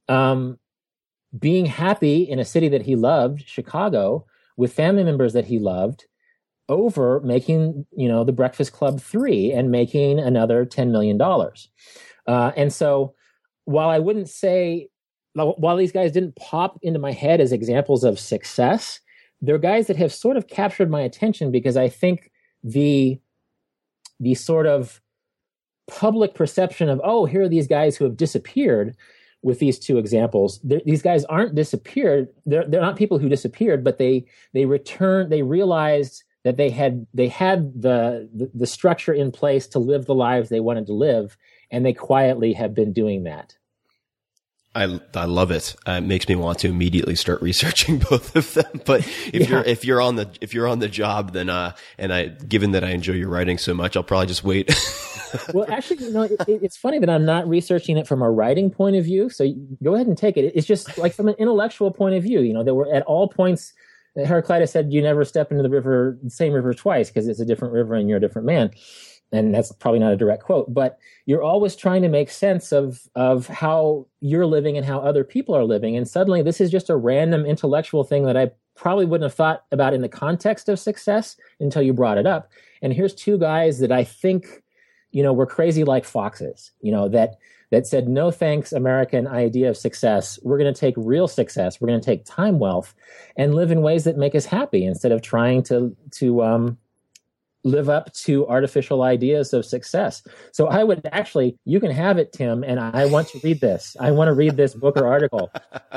S8: being happy in a city that he loved, Chicago, with family members that he loved, over making, The Breakfast Club 3 and making another $10 million. And so while I wouldn't say, while these guys didn't pop into my head as examples of success, they're guys that have sort of captured my attention because I think the sort of public perception of, oh, here are these guys who have disappeared with these two examples. These guys aren't disappeared. They're not people who disappeared, but they returned. They realized that they had the structure in place to live the lives they wanted to live, and they quietly have been doing that.
S6: I love it. It makes me want to immediately start researching both of them. But if you're on the job, then given that I enjoy your writing so much, I'll probably just wait.
S8: Well, actually, it's funny that I'm not researching it from a writing point of view. So go ahead and take it. It's just like from an intellectual point of view. There were at all points. Heraclitus said, "You never step into the same river twice, because it's a different river and you're a different man." And that's probably not a direct quote, but you're always trying to make sense of how you're living and how other people are living. And suddenly this is just a random intellectual thing that I probably wouldn't have thought about in the context of success until you brought it up. And here's two guys that I think, were crazy like foxes, that said, no thanks, American idea of success. We're going to take real success. We're going to take time wealth and live in ways that make us happy instead of trying to live up to artificial ideas of success. So I would actually, you can have it, Tim, and I want to read this. I want to read this book or article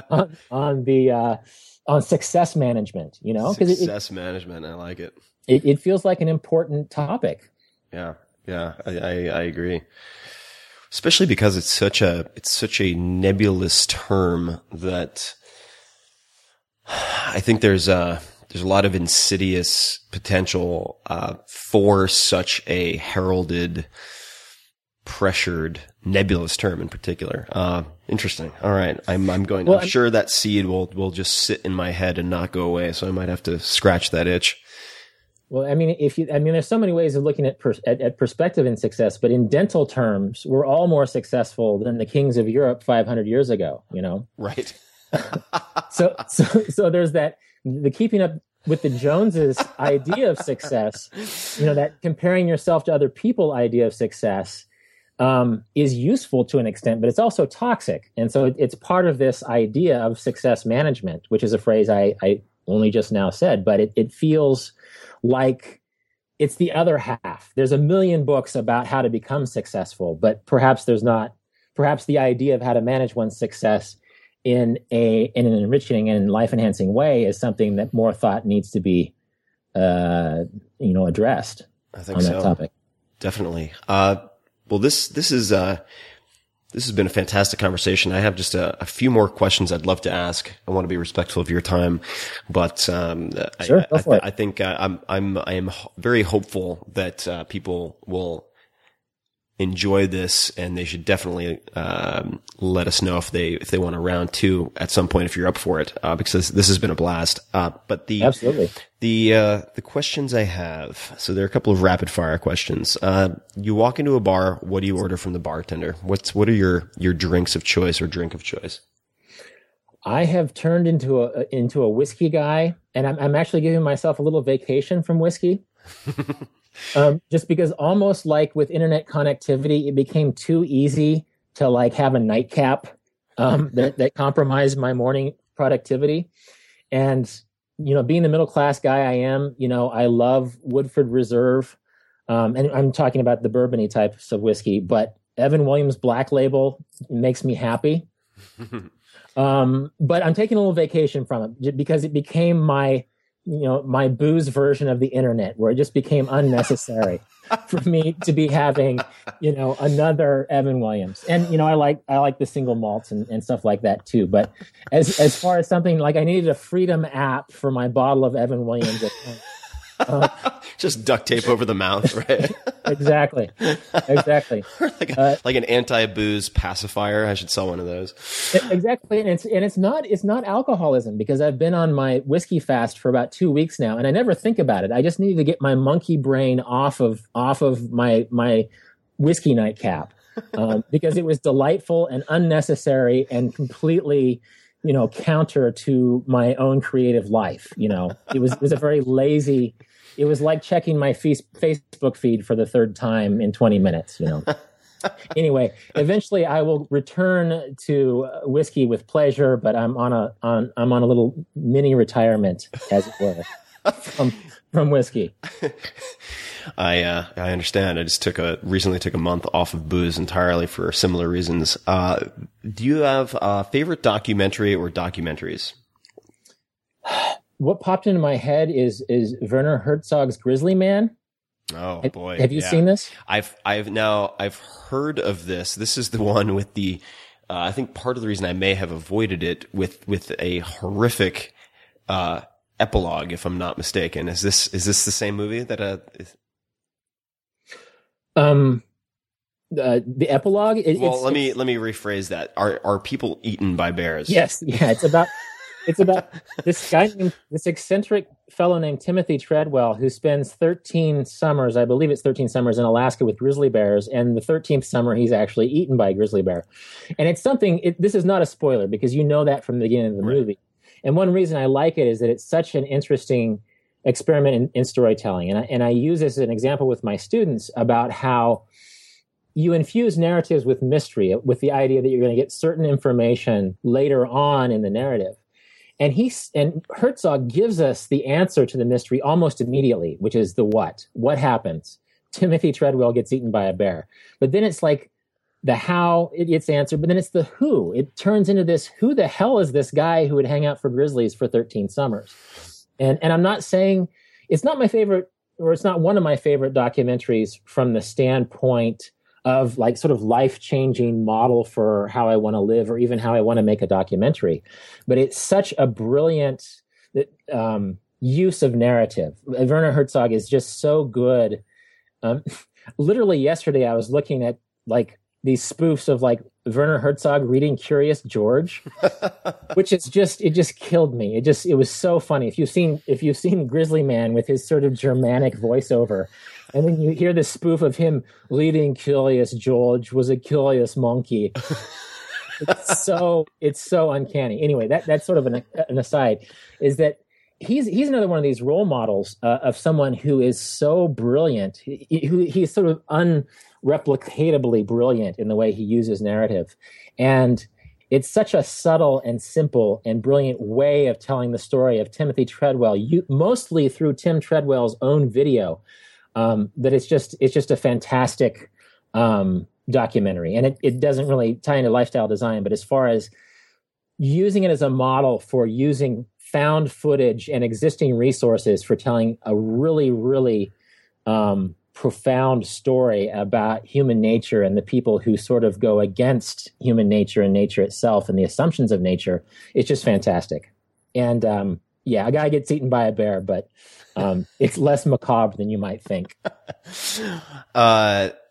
S8: on success management,
S6: Success management. I like it.
S8: It feels like an important topic.
S6: Yeah. I agree. Especially because it's such a nebulous term that I think there's a lot of insidious potential for such a heralded, pressured, nebulous term in particular. Interesting. All right, I'm sure that seed will just sit in my head and not go away. So I might have to scratch that itch.
S8: Well, there's so many ways of looking at perspective and success, but in dental terms, we're all more successful than the kings of Europe 500 years ago.
S6: Right.
S8: So there's that. The keeping up with the Joneses idea of success, that comparing yourself to other people idea of success is useful to an extent, but it's also toxic. And so it's part of this idea of success management, which is a phrase I only just now said, but it feels like it's the other half. There's a million books about how to become successful, but perhaps there's not. Perhaps the idea of how to manage one's success in an enriching and life-enhancing way is something that more thought needs to be, addressed.
S6: I think
S8: on that topic.
S6: Definitely. Well, this has been a fantastic conversation. I have just a few more questions I'd love to ask. I want to be respectful of your time, but
S8: sure, go for it.
S6: I think I am very hopeful that people will enjoy this, and they should definitely let us know if they want a round 2 at some point if you're up for it, because this has been a blast. But
S8: Absolutely.
S6: The questions I have, so there are a couple of rapid fire questions. You walk into a bar, what do you order from the bartender? What are your drinks of choice or drink of choice?
S8: I have turned into a whiskey guy, and I'm actually giving myself a little vacation from whiskey. Just because, almost like with internet connectivity, it became too easy to like have a nightcap that compromised my morning productivity. And, you know, being the middle class guy I am, you know, I love Woodford Reserve. And I'm talking about the bourbony types of whiskey, but Evan Williams Black Label makes me happy. But I'm taking a little vacation from it because it became my booze version of the internet, where it just became unnecessary for me to be having, you know, another Evan Williams. And, you know, I like the single malts and stuff like that too. But as far as something like, I needed a Freedom app for my bottle of Evan Williams at home.
S6: Just duct tape over the mouth, right?
S8: Exactly.
S6: like an anti-booze pacifier. I should sell one of those.
S8: Exactly, and it's not alcoholism, because I've been on my whiskey fast for about 2 weeks now, and I never think about it. I just need to get my monkey brain off of my whiskey nightcap, because it was delightful and unnecessary and completely, you know, counter to my own creative life. You know, it was a very lazy. It was like checking my Facebook feed for the third time in 20 minutes, you know. Anyway, eventually I will return to whiskey with pleasure, but I'm on a little mini retirement, as it were, from whiskey.
S6: I understand. I just recently took a month off of booze entirely for similar reasons. Do you have a favorite documentary or documentaries?
S8: What popped into my head is Werner Herzog's Grizzly Man.
S6: Oh boy.
S8: Have you seen this?
S6: I've heard of this. This is the one with the, I think part of the reason I may have avoided it with a horrific, epilogue, if I'm not mistaken. Is this the same movie that,
S8: the epilogue?
S6: Let me rephrase that. Are people eaten by bears?
S8: Yes. Yeah. It's about this eccentric fellow named Timothy Treadwell, who spends 13 summers, I believe it's 13 summers in Alaska with grizzly bears. And the 13th summer, he's actually eaten by a grizzly bear. And it's something, this is not a spoiler, because you know that from the beginning of the movie. And one reason I like it is that it's such an interesting experiment in storytelling. And I use this as an example with my students about how you infuse narratives with mystery, with the idea that you're going to get certain information later on in the narrative. And Herzog gives us the answer to the mystery almost immediately, which is the what. What happens? Timothy Treadwell gets eaten by a bear. But then it's like the how it gets answered, but then it's the who. It turns into this, who the hell is this guy who would hang out for grizzlies for 13 summers? And I'm not saying it's not my favorite, or it's not one of my favorite documentaries from the standpoint of like sort of life-changing model for how I want to live, or even how I want to make a documentary. But it's such a brilliant use of narrative. Werner Herzog is just so good. Literally yesterday, I was looking at like these spoofs of like Werner Herzog reading Curious George, which is just, it just killed me. It was so funny. If you've seen Grizzly Man with his sort of Germanic voiceover, and then you hear this spoof of him reading Curious George was a curious monkey. It's so uncanny. Anyway, that's sort of an aside, is that he's another one of these role models of someone who is so brilliant. He's sort of unreplicatably brilliant in the way he uses narrative. And it's such a subtle and simple and brilliant way of telling the story of Timothy Treadwell, mostly through Tim Treadwell's own video, that it's just a fantastic documentary. And it doesn't really tie into lifestyle design, but as far as using it as a model for using found footage and existing resources for telling a really, really profound story about human nature and the people who sort of go against human nature and nature itself and the assumptions of nature, it's just fantastic. And a guy gets eaten by a bear, but it's less macabre than you might think.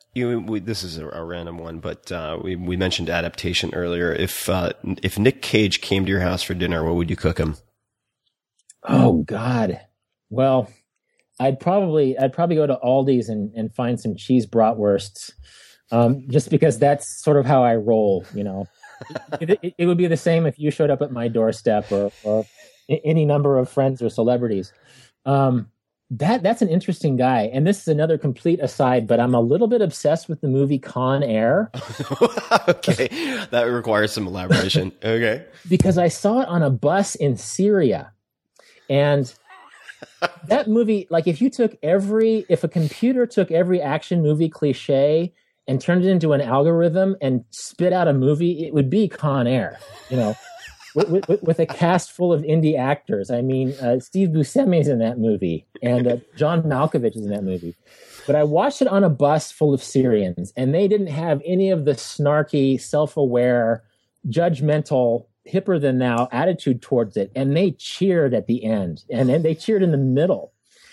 S6: This is a random one, but we mentioned adaptation earlier. If Nick Cage came to your house for dinner, what would you cook him?
S8: Oh God. Well, I'd probably go to Aldi's and find some cheese bratwursts, just because that's sort of how I roll. It would be the same if you showed up at my doorstep or any number of friends or celebrities. That's an interesting guy. And this is another complete aside, but I'm a little bit obsessed with the movie Con Air.
S6: Okay. That requires some elaboration. Okay.
S8: Because I saw it on a bus in Syria. And that movie, like if a computer took every action movie cliche and turned it into an algorithm and spit out a movie, it would be Con Air, with a cast full of indie actors. I mean, Steve Buscemi's in that movie, and John Malkovich is in that movie. But I watched it on a bus full of Syrians, and they didn't have any of the snarky, self-aware, judgmental, hipper-than-thou attitude towards it. And they cheered at the end, and then they cheered in the middle.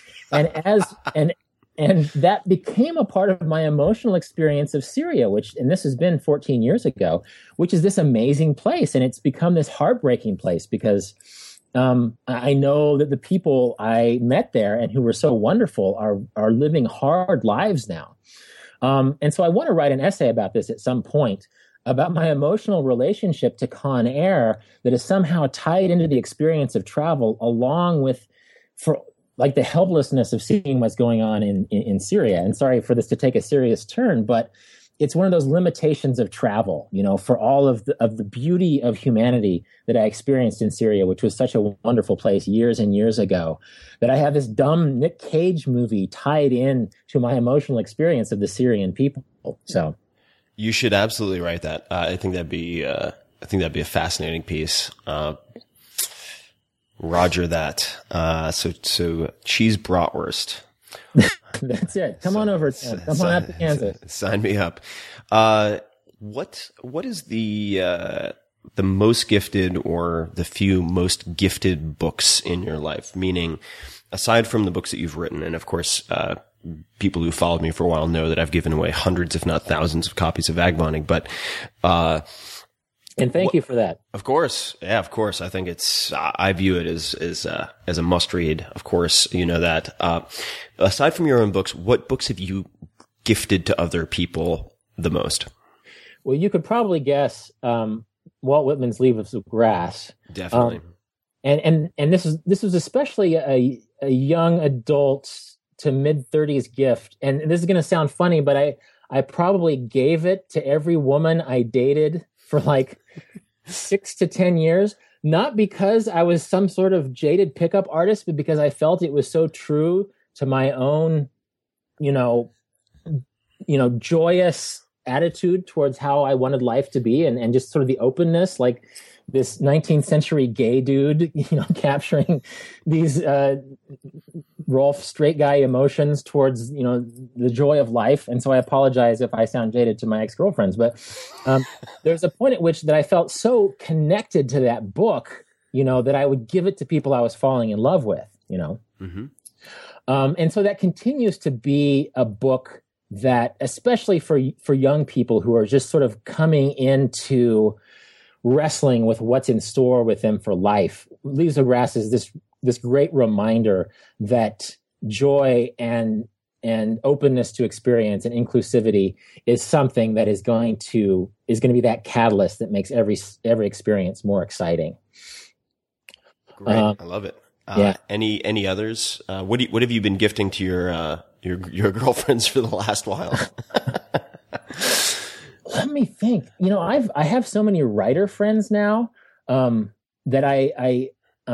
S8: And that became a part of my emotional experience of Syria, and this has been 14 years ago, which is this amazing place. And it's become this heartbreaking place because I know that the people I met there and who were so wonderful are living hard lives now. And so I want to write an essay about this at some point, about my emotional relationship to Con Air that is somehow tied into the experience of travel, along with the helplessness of seeing what's going on in Syria. And sorry for this to take a serious turn, but it's one of those limitations of travel, for all of the beauty of humanity that I experienced in Syria, which was such a wonderful place years and years ago, that I have this dumb Nick Cage movie tied in to my emotional experience of the Syrian people. So
S6: you should absolutely write that. I think that'd be a fascinating piece. Roger that. So cheese bratwurst.
S8: That's it. Come on over. Come on up to Kansas.
S6: Sign me up. What is the most gifted or the few most gifted books in your life? Meaning, aside from the books that you've written, and of course, people who followed me for a while know that I've given away hundreds, if not thousands, of copies of Vagabonding, but,
S8: and thank you for that.
S6: Of course. Yeah, of course. I think I view it as a must read. Of course, you know that. Aside from your own books, what books have you gifted to other people the most?
S8: Well, you could probably guess, Walt Whitman's Leaves of Grass.
S6: Definitely.
S8: And this was especially a young adult to mid-30s gift. And this is going to sound funny, but I probably gave it to every woman I dated for like 6 to 10 years, not because I was some sort of jaded pickup artist, but because I felt it was so true to my own, joyous attitude towards how I wanted life to be, and just sort of the openness, like this 19th century gay dude, capturing these Rolf straight guy emotions towards, the joy of life. And so I apologize if I sound jaded to my ex-girlfriends, but there's a point at which that I felt so connected to that book, that I would give it to people I was falling in love with, Mm-hmm. And so that continues to be a book that, especially for young people who are just sort of coming into wrestling with what's in store with them for life, Leaves of Grass is this great reminder that joy and openness to experience and inclusivity is something that is going to be that catalyst that makes every experience more exciting.
S6: Great, I love it.
S8: Yeah.
S6: Any others? What have you been gifting to your girlfriends for the last while?
S8: Let me think. I have so many writer friends now that I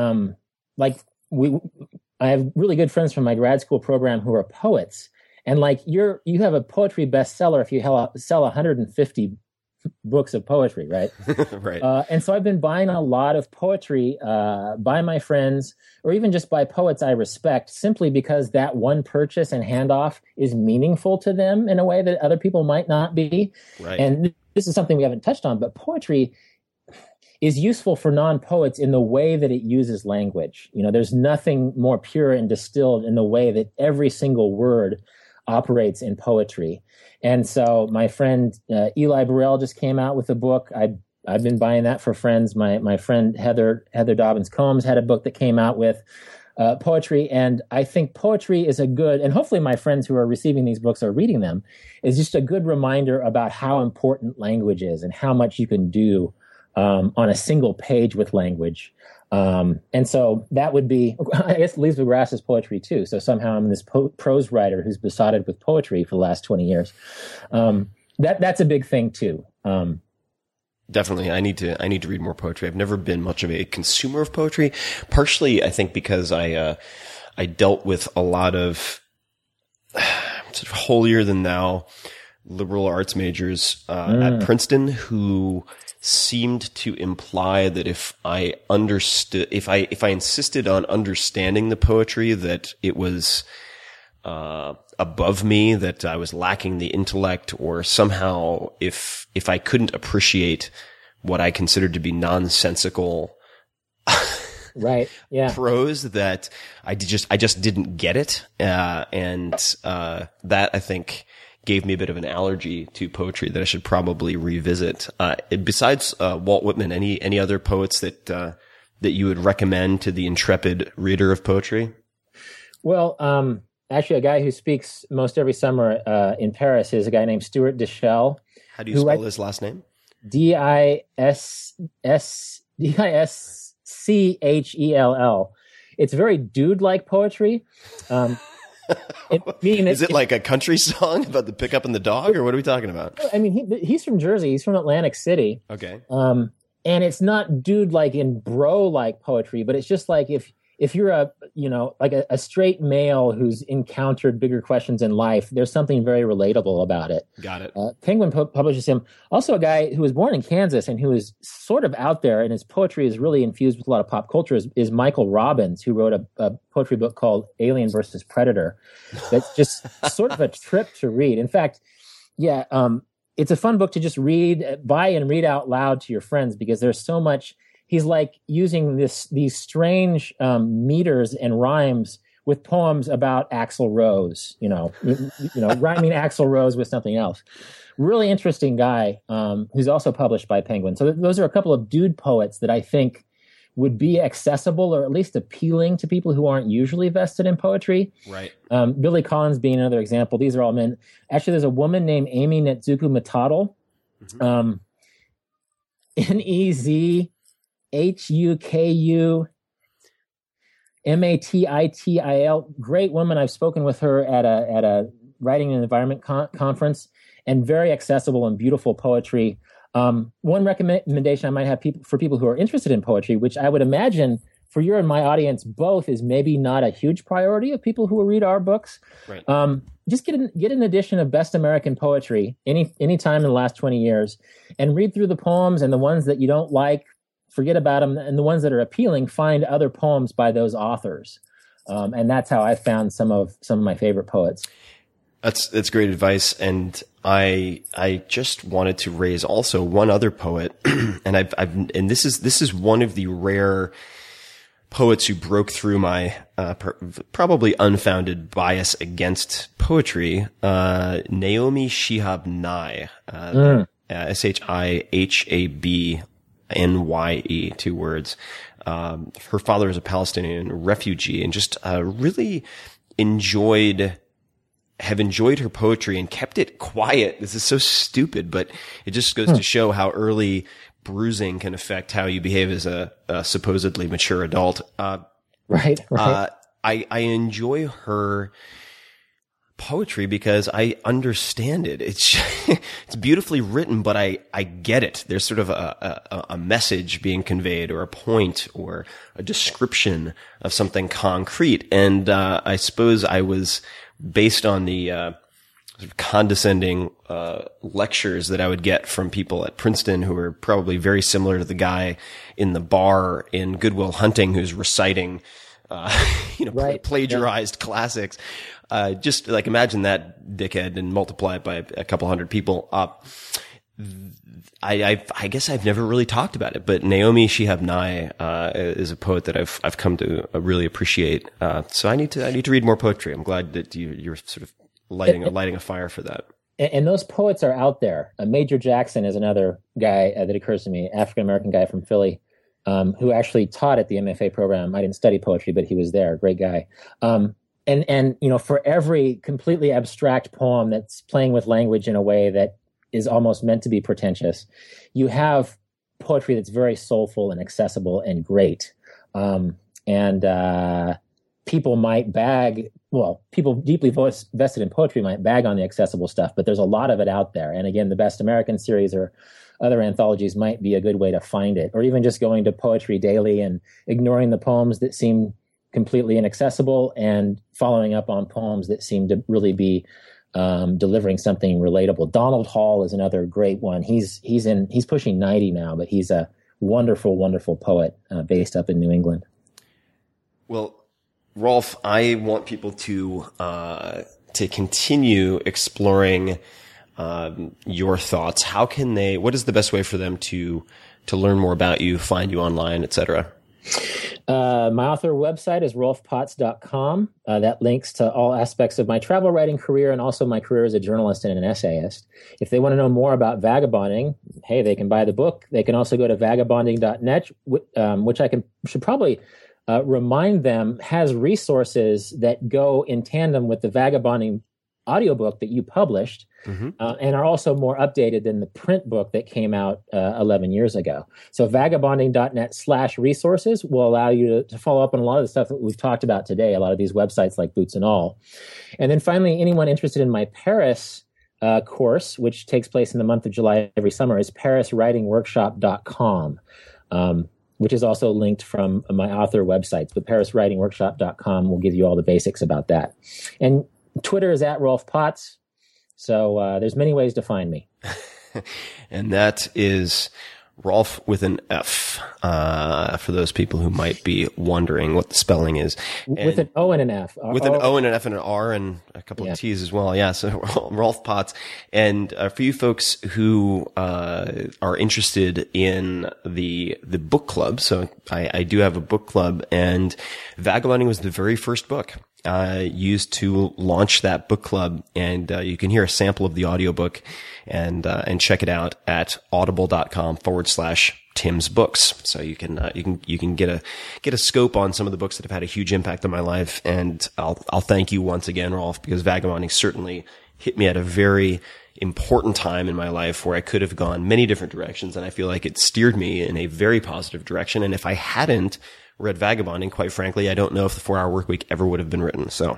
S8: have really good friends from my grad school program who are poets, and you have a poetry bestseller if you sell 150 books of poetry, right?
S6: Right.
S8: And so I've been buying a lot of poetry by my friends, or even just by poets I respect, simply because that one purchase and handoff is meaningful to them in a way that other people might not be.
S6: Right.
S8: And this is something we haven't touched on, but poetry is useful for non-poets in the way that it uses language. There's nothing more pure and distilled in the way that every single word operates in poetry. And so my friend Eli Burrell just came out with a book. I've been buying that for friends. My friend Heather Dobbins Combs had a book that came out with poetry, and I think poetry is a good, and hopefully my friends who are receiving these books are reading them, is just a good reminder about how important language is and how much you can do on a single page with language. And so that would be, I guess, Lise McGrath is poetry too. So somehow I'm this prose writer who's besotted with poetry for the last 20 years. That's a big thing too.
S6: Definitely. I need to read more poetry. I've never been much of a consumer of poetry, partially I think because I dealt with a lot of sort of holier than thou liberal arts majors at Princeton who seemed to imply that if I insisted on understanding the poetry, that it was above me, that I was lacking the intellect, or somehow if I couldn't appreciate what I considered to be nonsensical
S8: right, yeah,
S6: prose, that I just didn't get it, and that I think gave me a bit of an allergy to poetry that I should probably revisit. Besides Walt Whitman, any other poets that you would recommend to the intrepid reader of poetry?
S8: Well, actually, a guy who speaks most every summer in Paris is a guy named Stuart Deschelles.
S6: How do you spell his last name?
S8: Dischell. It's very dude-like poetry.
S6: Is it like a country song about the pickup and the dog, or what are we talking about?
S8: I mean, he's from Jersey. He's from Atlantic City.
S6: Okay.
S8: And it's not dude-like in bro-like poetry, but it's just like if you're a straight male who's encountered bigger questions in life, there's something very relatable about it.
S6: Got it.
S8: Penguin publishes him. Also a guy who was born in Kansas and who is sort of out there, and his poetry is really infused with a lot of pop culture, is Michael Robbins, who wrote a poetry book called Alien versus Predator. That's just sort of a trip to read. In fact, yeah, it's a fun book to just buy and read out loud to your friends, because there's so much. He's like using these strange meters and rhymes with poems about Axl Rose, rhyming Axl Rose with something else. Really interesting guy who's also published by Penguin. So those are a couple of dude poets that I think would be accessible, or at least appealing to people who aren't usually vested in poetry.
S6: Right.
S8: Billy Collins being another example. These are all men. Actually, there's a woman named Amy Netsuku Matadel. NEZHUKUMATITIL. Great woman. I've spoken with her at a writing and environment conference, and very accessible and beautiful poetry. One recommendation I might have for people who are interested in poetry, which I would imagine for your and my audience both is maybe not a huge priority of people who will read our books.
S6: Right.
S8: Just get an edition of Best American Poetry any time in the last 20 years, and read through the poems, and the ones that you don't like, forget about them, and the ones that are appealing, find other poems by those authors. And that's how I found some of my favorite poets.
S6: That's great advice. And I just wanted to raise also one other poet, and this is one of the rare poets who broke through my probably unfounded bias against poetry. Naomi Shihab Nye, SHIHABNYE, 2 words. Her father is a Palestinian refugee, and just really have enjoyed her poetry and kept it quiet. This is so stupid, but it just goes to show how early bruising can affect how you behave as a supposedly mature adult.
S8: Right.
S6: I enjoy her poetry because I understand it. It's beautifully written, but I get it. There's sort of a message being conveyed, or a point, or a description of something concrete. And I suppose I was, based on the sort of condescending lectures that I would get from people at Princeton, who are probably very similar to the guy in the bar in Good Will Hunting who's reciting plagiarized classics. Just like imagine that dickhead and multiply it by a couple hundred people. I guess I've never really talked about it, but Naomi Shihab Nye is a poet that I've come to really appreciate. So I need to read more poetry. I'm glad that you're sort of lighting a fire for that.
S8: And those poets are out there. Major Jackson is another guy that occurs to me, African-American guy from Philly, who actually taught at the MFA program. I didn't study poetry, but he was there. Great guy. And for every completely abstract poem that's playing with language in a way that is almost meant to be pretentious, you have poetry that's very soulful and accessible and great. People might people deeply vested in poetry might bag on the accessible stuff, but there's a lot of it out there. And again, the Best American series or other anthologies might be a good way to find it, or even just going to Poetry Daily and ignoring the poems that seem completely inaccessible and following up on poems that seem to really be delivering something relatable. Donald Hall is another great one. He's pushing 90 now, but he's a wonderful, wonderful poet based up in New England.
S6: Well, Rolf, I want people to continue exploring your thoughts. What is the best way for them to learn more about you, find you online, etc.?
S8: My author website is rolfpotts.com. That links to all aspects of my travel writing career and also my career as a journalist and an essayist. If they want to know more about vagabonding, hey, they can buy the book. They can also go to vagabonding.net, which should probably remind them has resources that go in tandem with the Vagabonding audiobook that you published, and are also more updated than the print book that came out 11 years ago. So vagabonding.net/resources will allow you to follow up on a lot of the stuff that we've talked about today, a lot of these websites like Boots and All. And then finally, anyone interested in my Paris course, which takes place in the month of July every summer, is pariswritingworkshop.com. Which is also linked from my author websites, but pariswritingworkshop.com will give you all the basics about that. And Twitter is at Rolf Potts. So there's many ways to find me.
S6: And that is Rolf with an F, for those people who might be wondering what the spelling is.
S8: With an O and an F.
S6: With an O and an F and an R and a couple of T's as well. Yeah, so Rolf Potts. And for you folks who are interested in the book club, so I do have a book club, and Vagabonding was the very first book used to launch that book club, and you can hear a sample of the audiobook and check it out at audible.com/Tim's books. So you can get a scope on some of the books that have had a huge impact on my life. And I'll thank you once again, Rolf, because Vagabonding certainly hit me at a very important time in my life where I could have gone many different directions. And I feel like it steered me in a very positive direction. And if I hadn't read Vagabonding, quite frankly, I don't know if the 4 Hour Workweek ever would have been written. So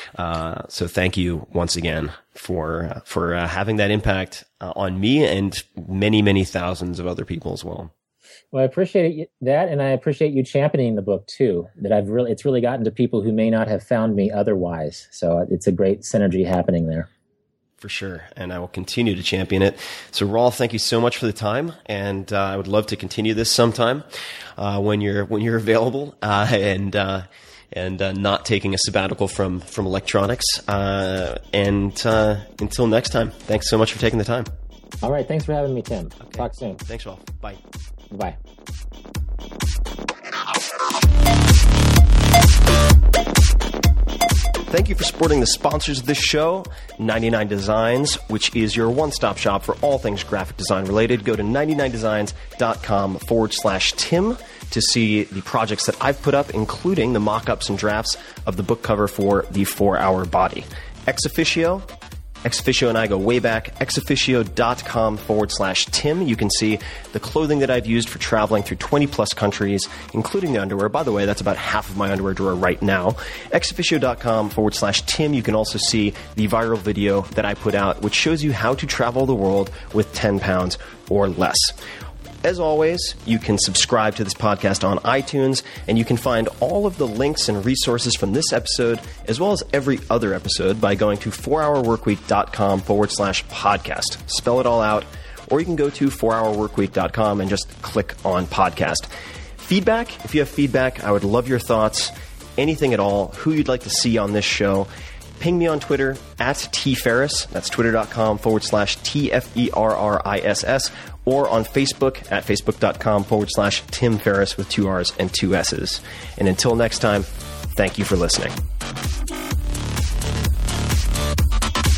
S6: thank you once again for having that impact on me and many, many thousands of other people as well.
S8: Well, I appreciate that, and I appreciate you championing the book too. It's really gotten to people who may not have found me otherwise. So it's a great synergy happening there.
S6: For sure, and I will continue to champion it. So, Rolf, thank you so much for the time, and I would love to continue this sometime when you're available and not taking a sabbatical from electronics. And until next time, thanks so much for taking the time.
S8: All right, thanks for having me, Tim.
S6: Okay.
S8: Talk soon.
S6: Thanks, Rolf. Bye.
S8: Bye.
S6: Thank you for supporting the sponsors of this show, 99 Designs, which is your one-stop shop for all things graphic design related. Go to 99designs.com/Tim to see the projects that I've put up, including the mock-ups and drafts of the book cover for the 4 Hour Body. Ex Officio and I go way back. Exofficio.com/Tim. You can see the clothing that I've used for traveling through 20 plus countries, including the underwear. By the way, that's about half of my underwear drawer right now. Exofficio.com/Tim. You can also see the viral video that I put out, which shows you how to travel the world with 10 pounds or less. As always, you can subscribe to this podcast on iTunes, and you can find all of the links and resources from this episode, as well as every other episode, by going to 4hourworkweek.com/podcast. Spell it all out, or you can go to 4hourworkweek.com and just click on podcast. Feedback, if you have feedback, I would love your thoughts, anything at all, who you'd like to see on this show. Ping me on Twitter at tferriss. That's twitter.com/TFERRISS. Or on Facebook at facebook.com/Tim Ferriss with 2 R's and 2 S's. And until next time, thank you for listening.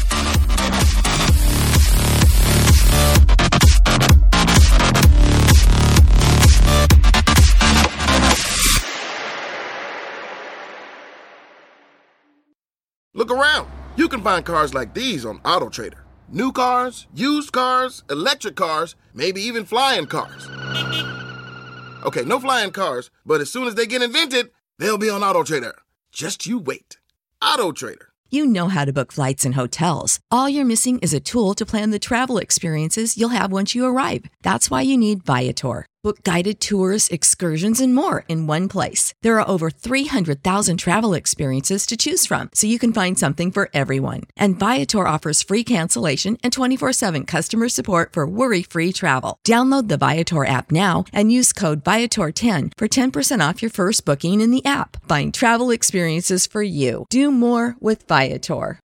S9: Look around. You can find cars like these on AutoTrader. New cars, used cars, electric cars, maybe even flying cars. Okay, no flying cars, but as soon as they get invented, they'll be on AutoTrader. Just you wait. AutoTrader.
S10: You know how to book flights and hotels. All you're missing is a tool to plan the travel experiences you'll have once you arrive. That's why you need Viator. Book guided tours, excursions, and more in one place. There are over 300,000 travel experiences to choose from, so you can find something for everyone. And Viator offers free cancellation and 24/7 customer support for worry-free travel. Download the Viator app now and use code Viator10 for 10% off your first booking in the app. Find travel experiences for you. Do more with Viator.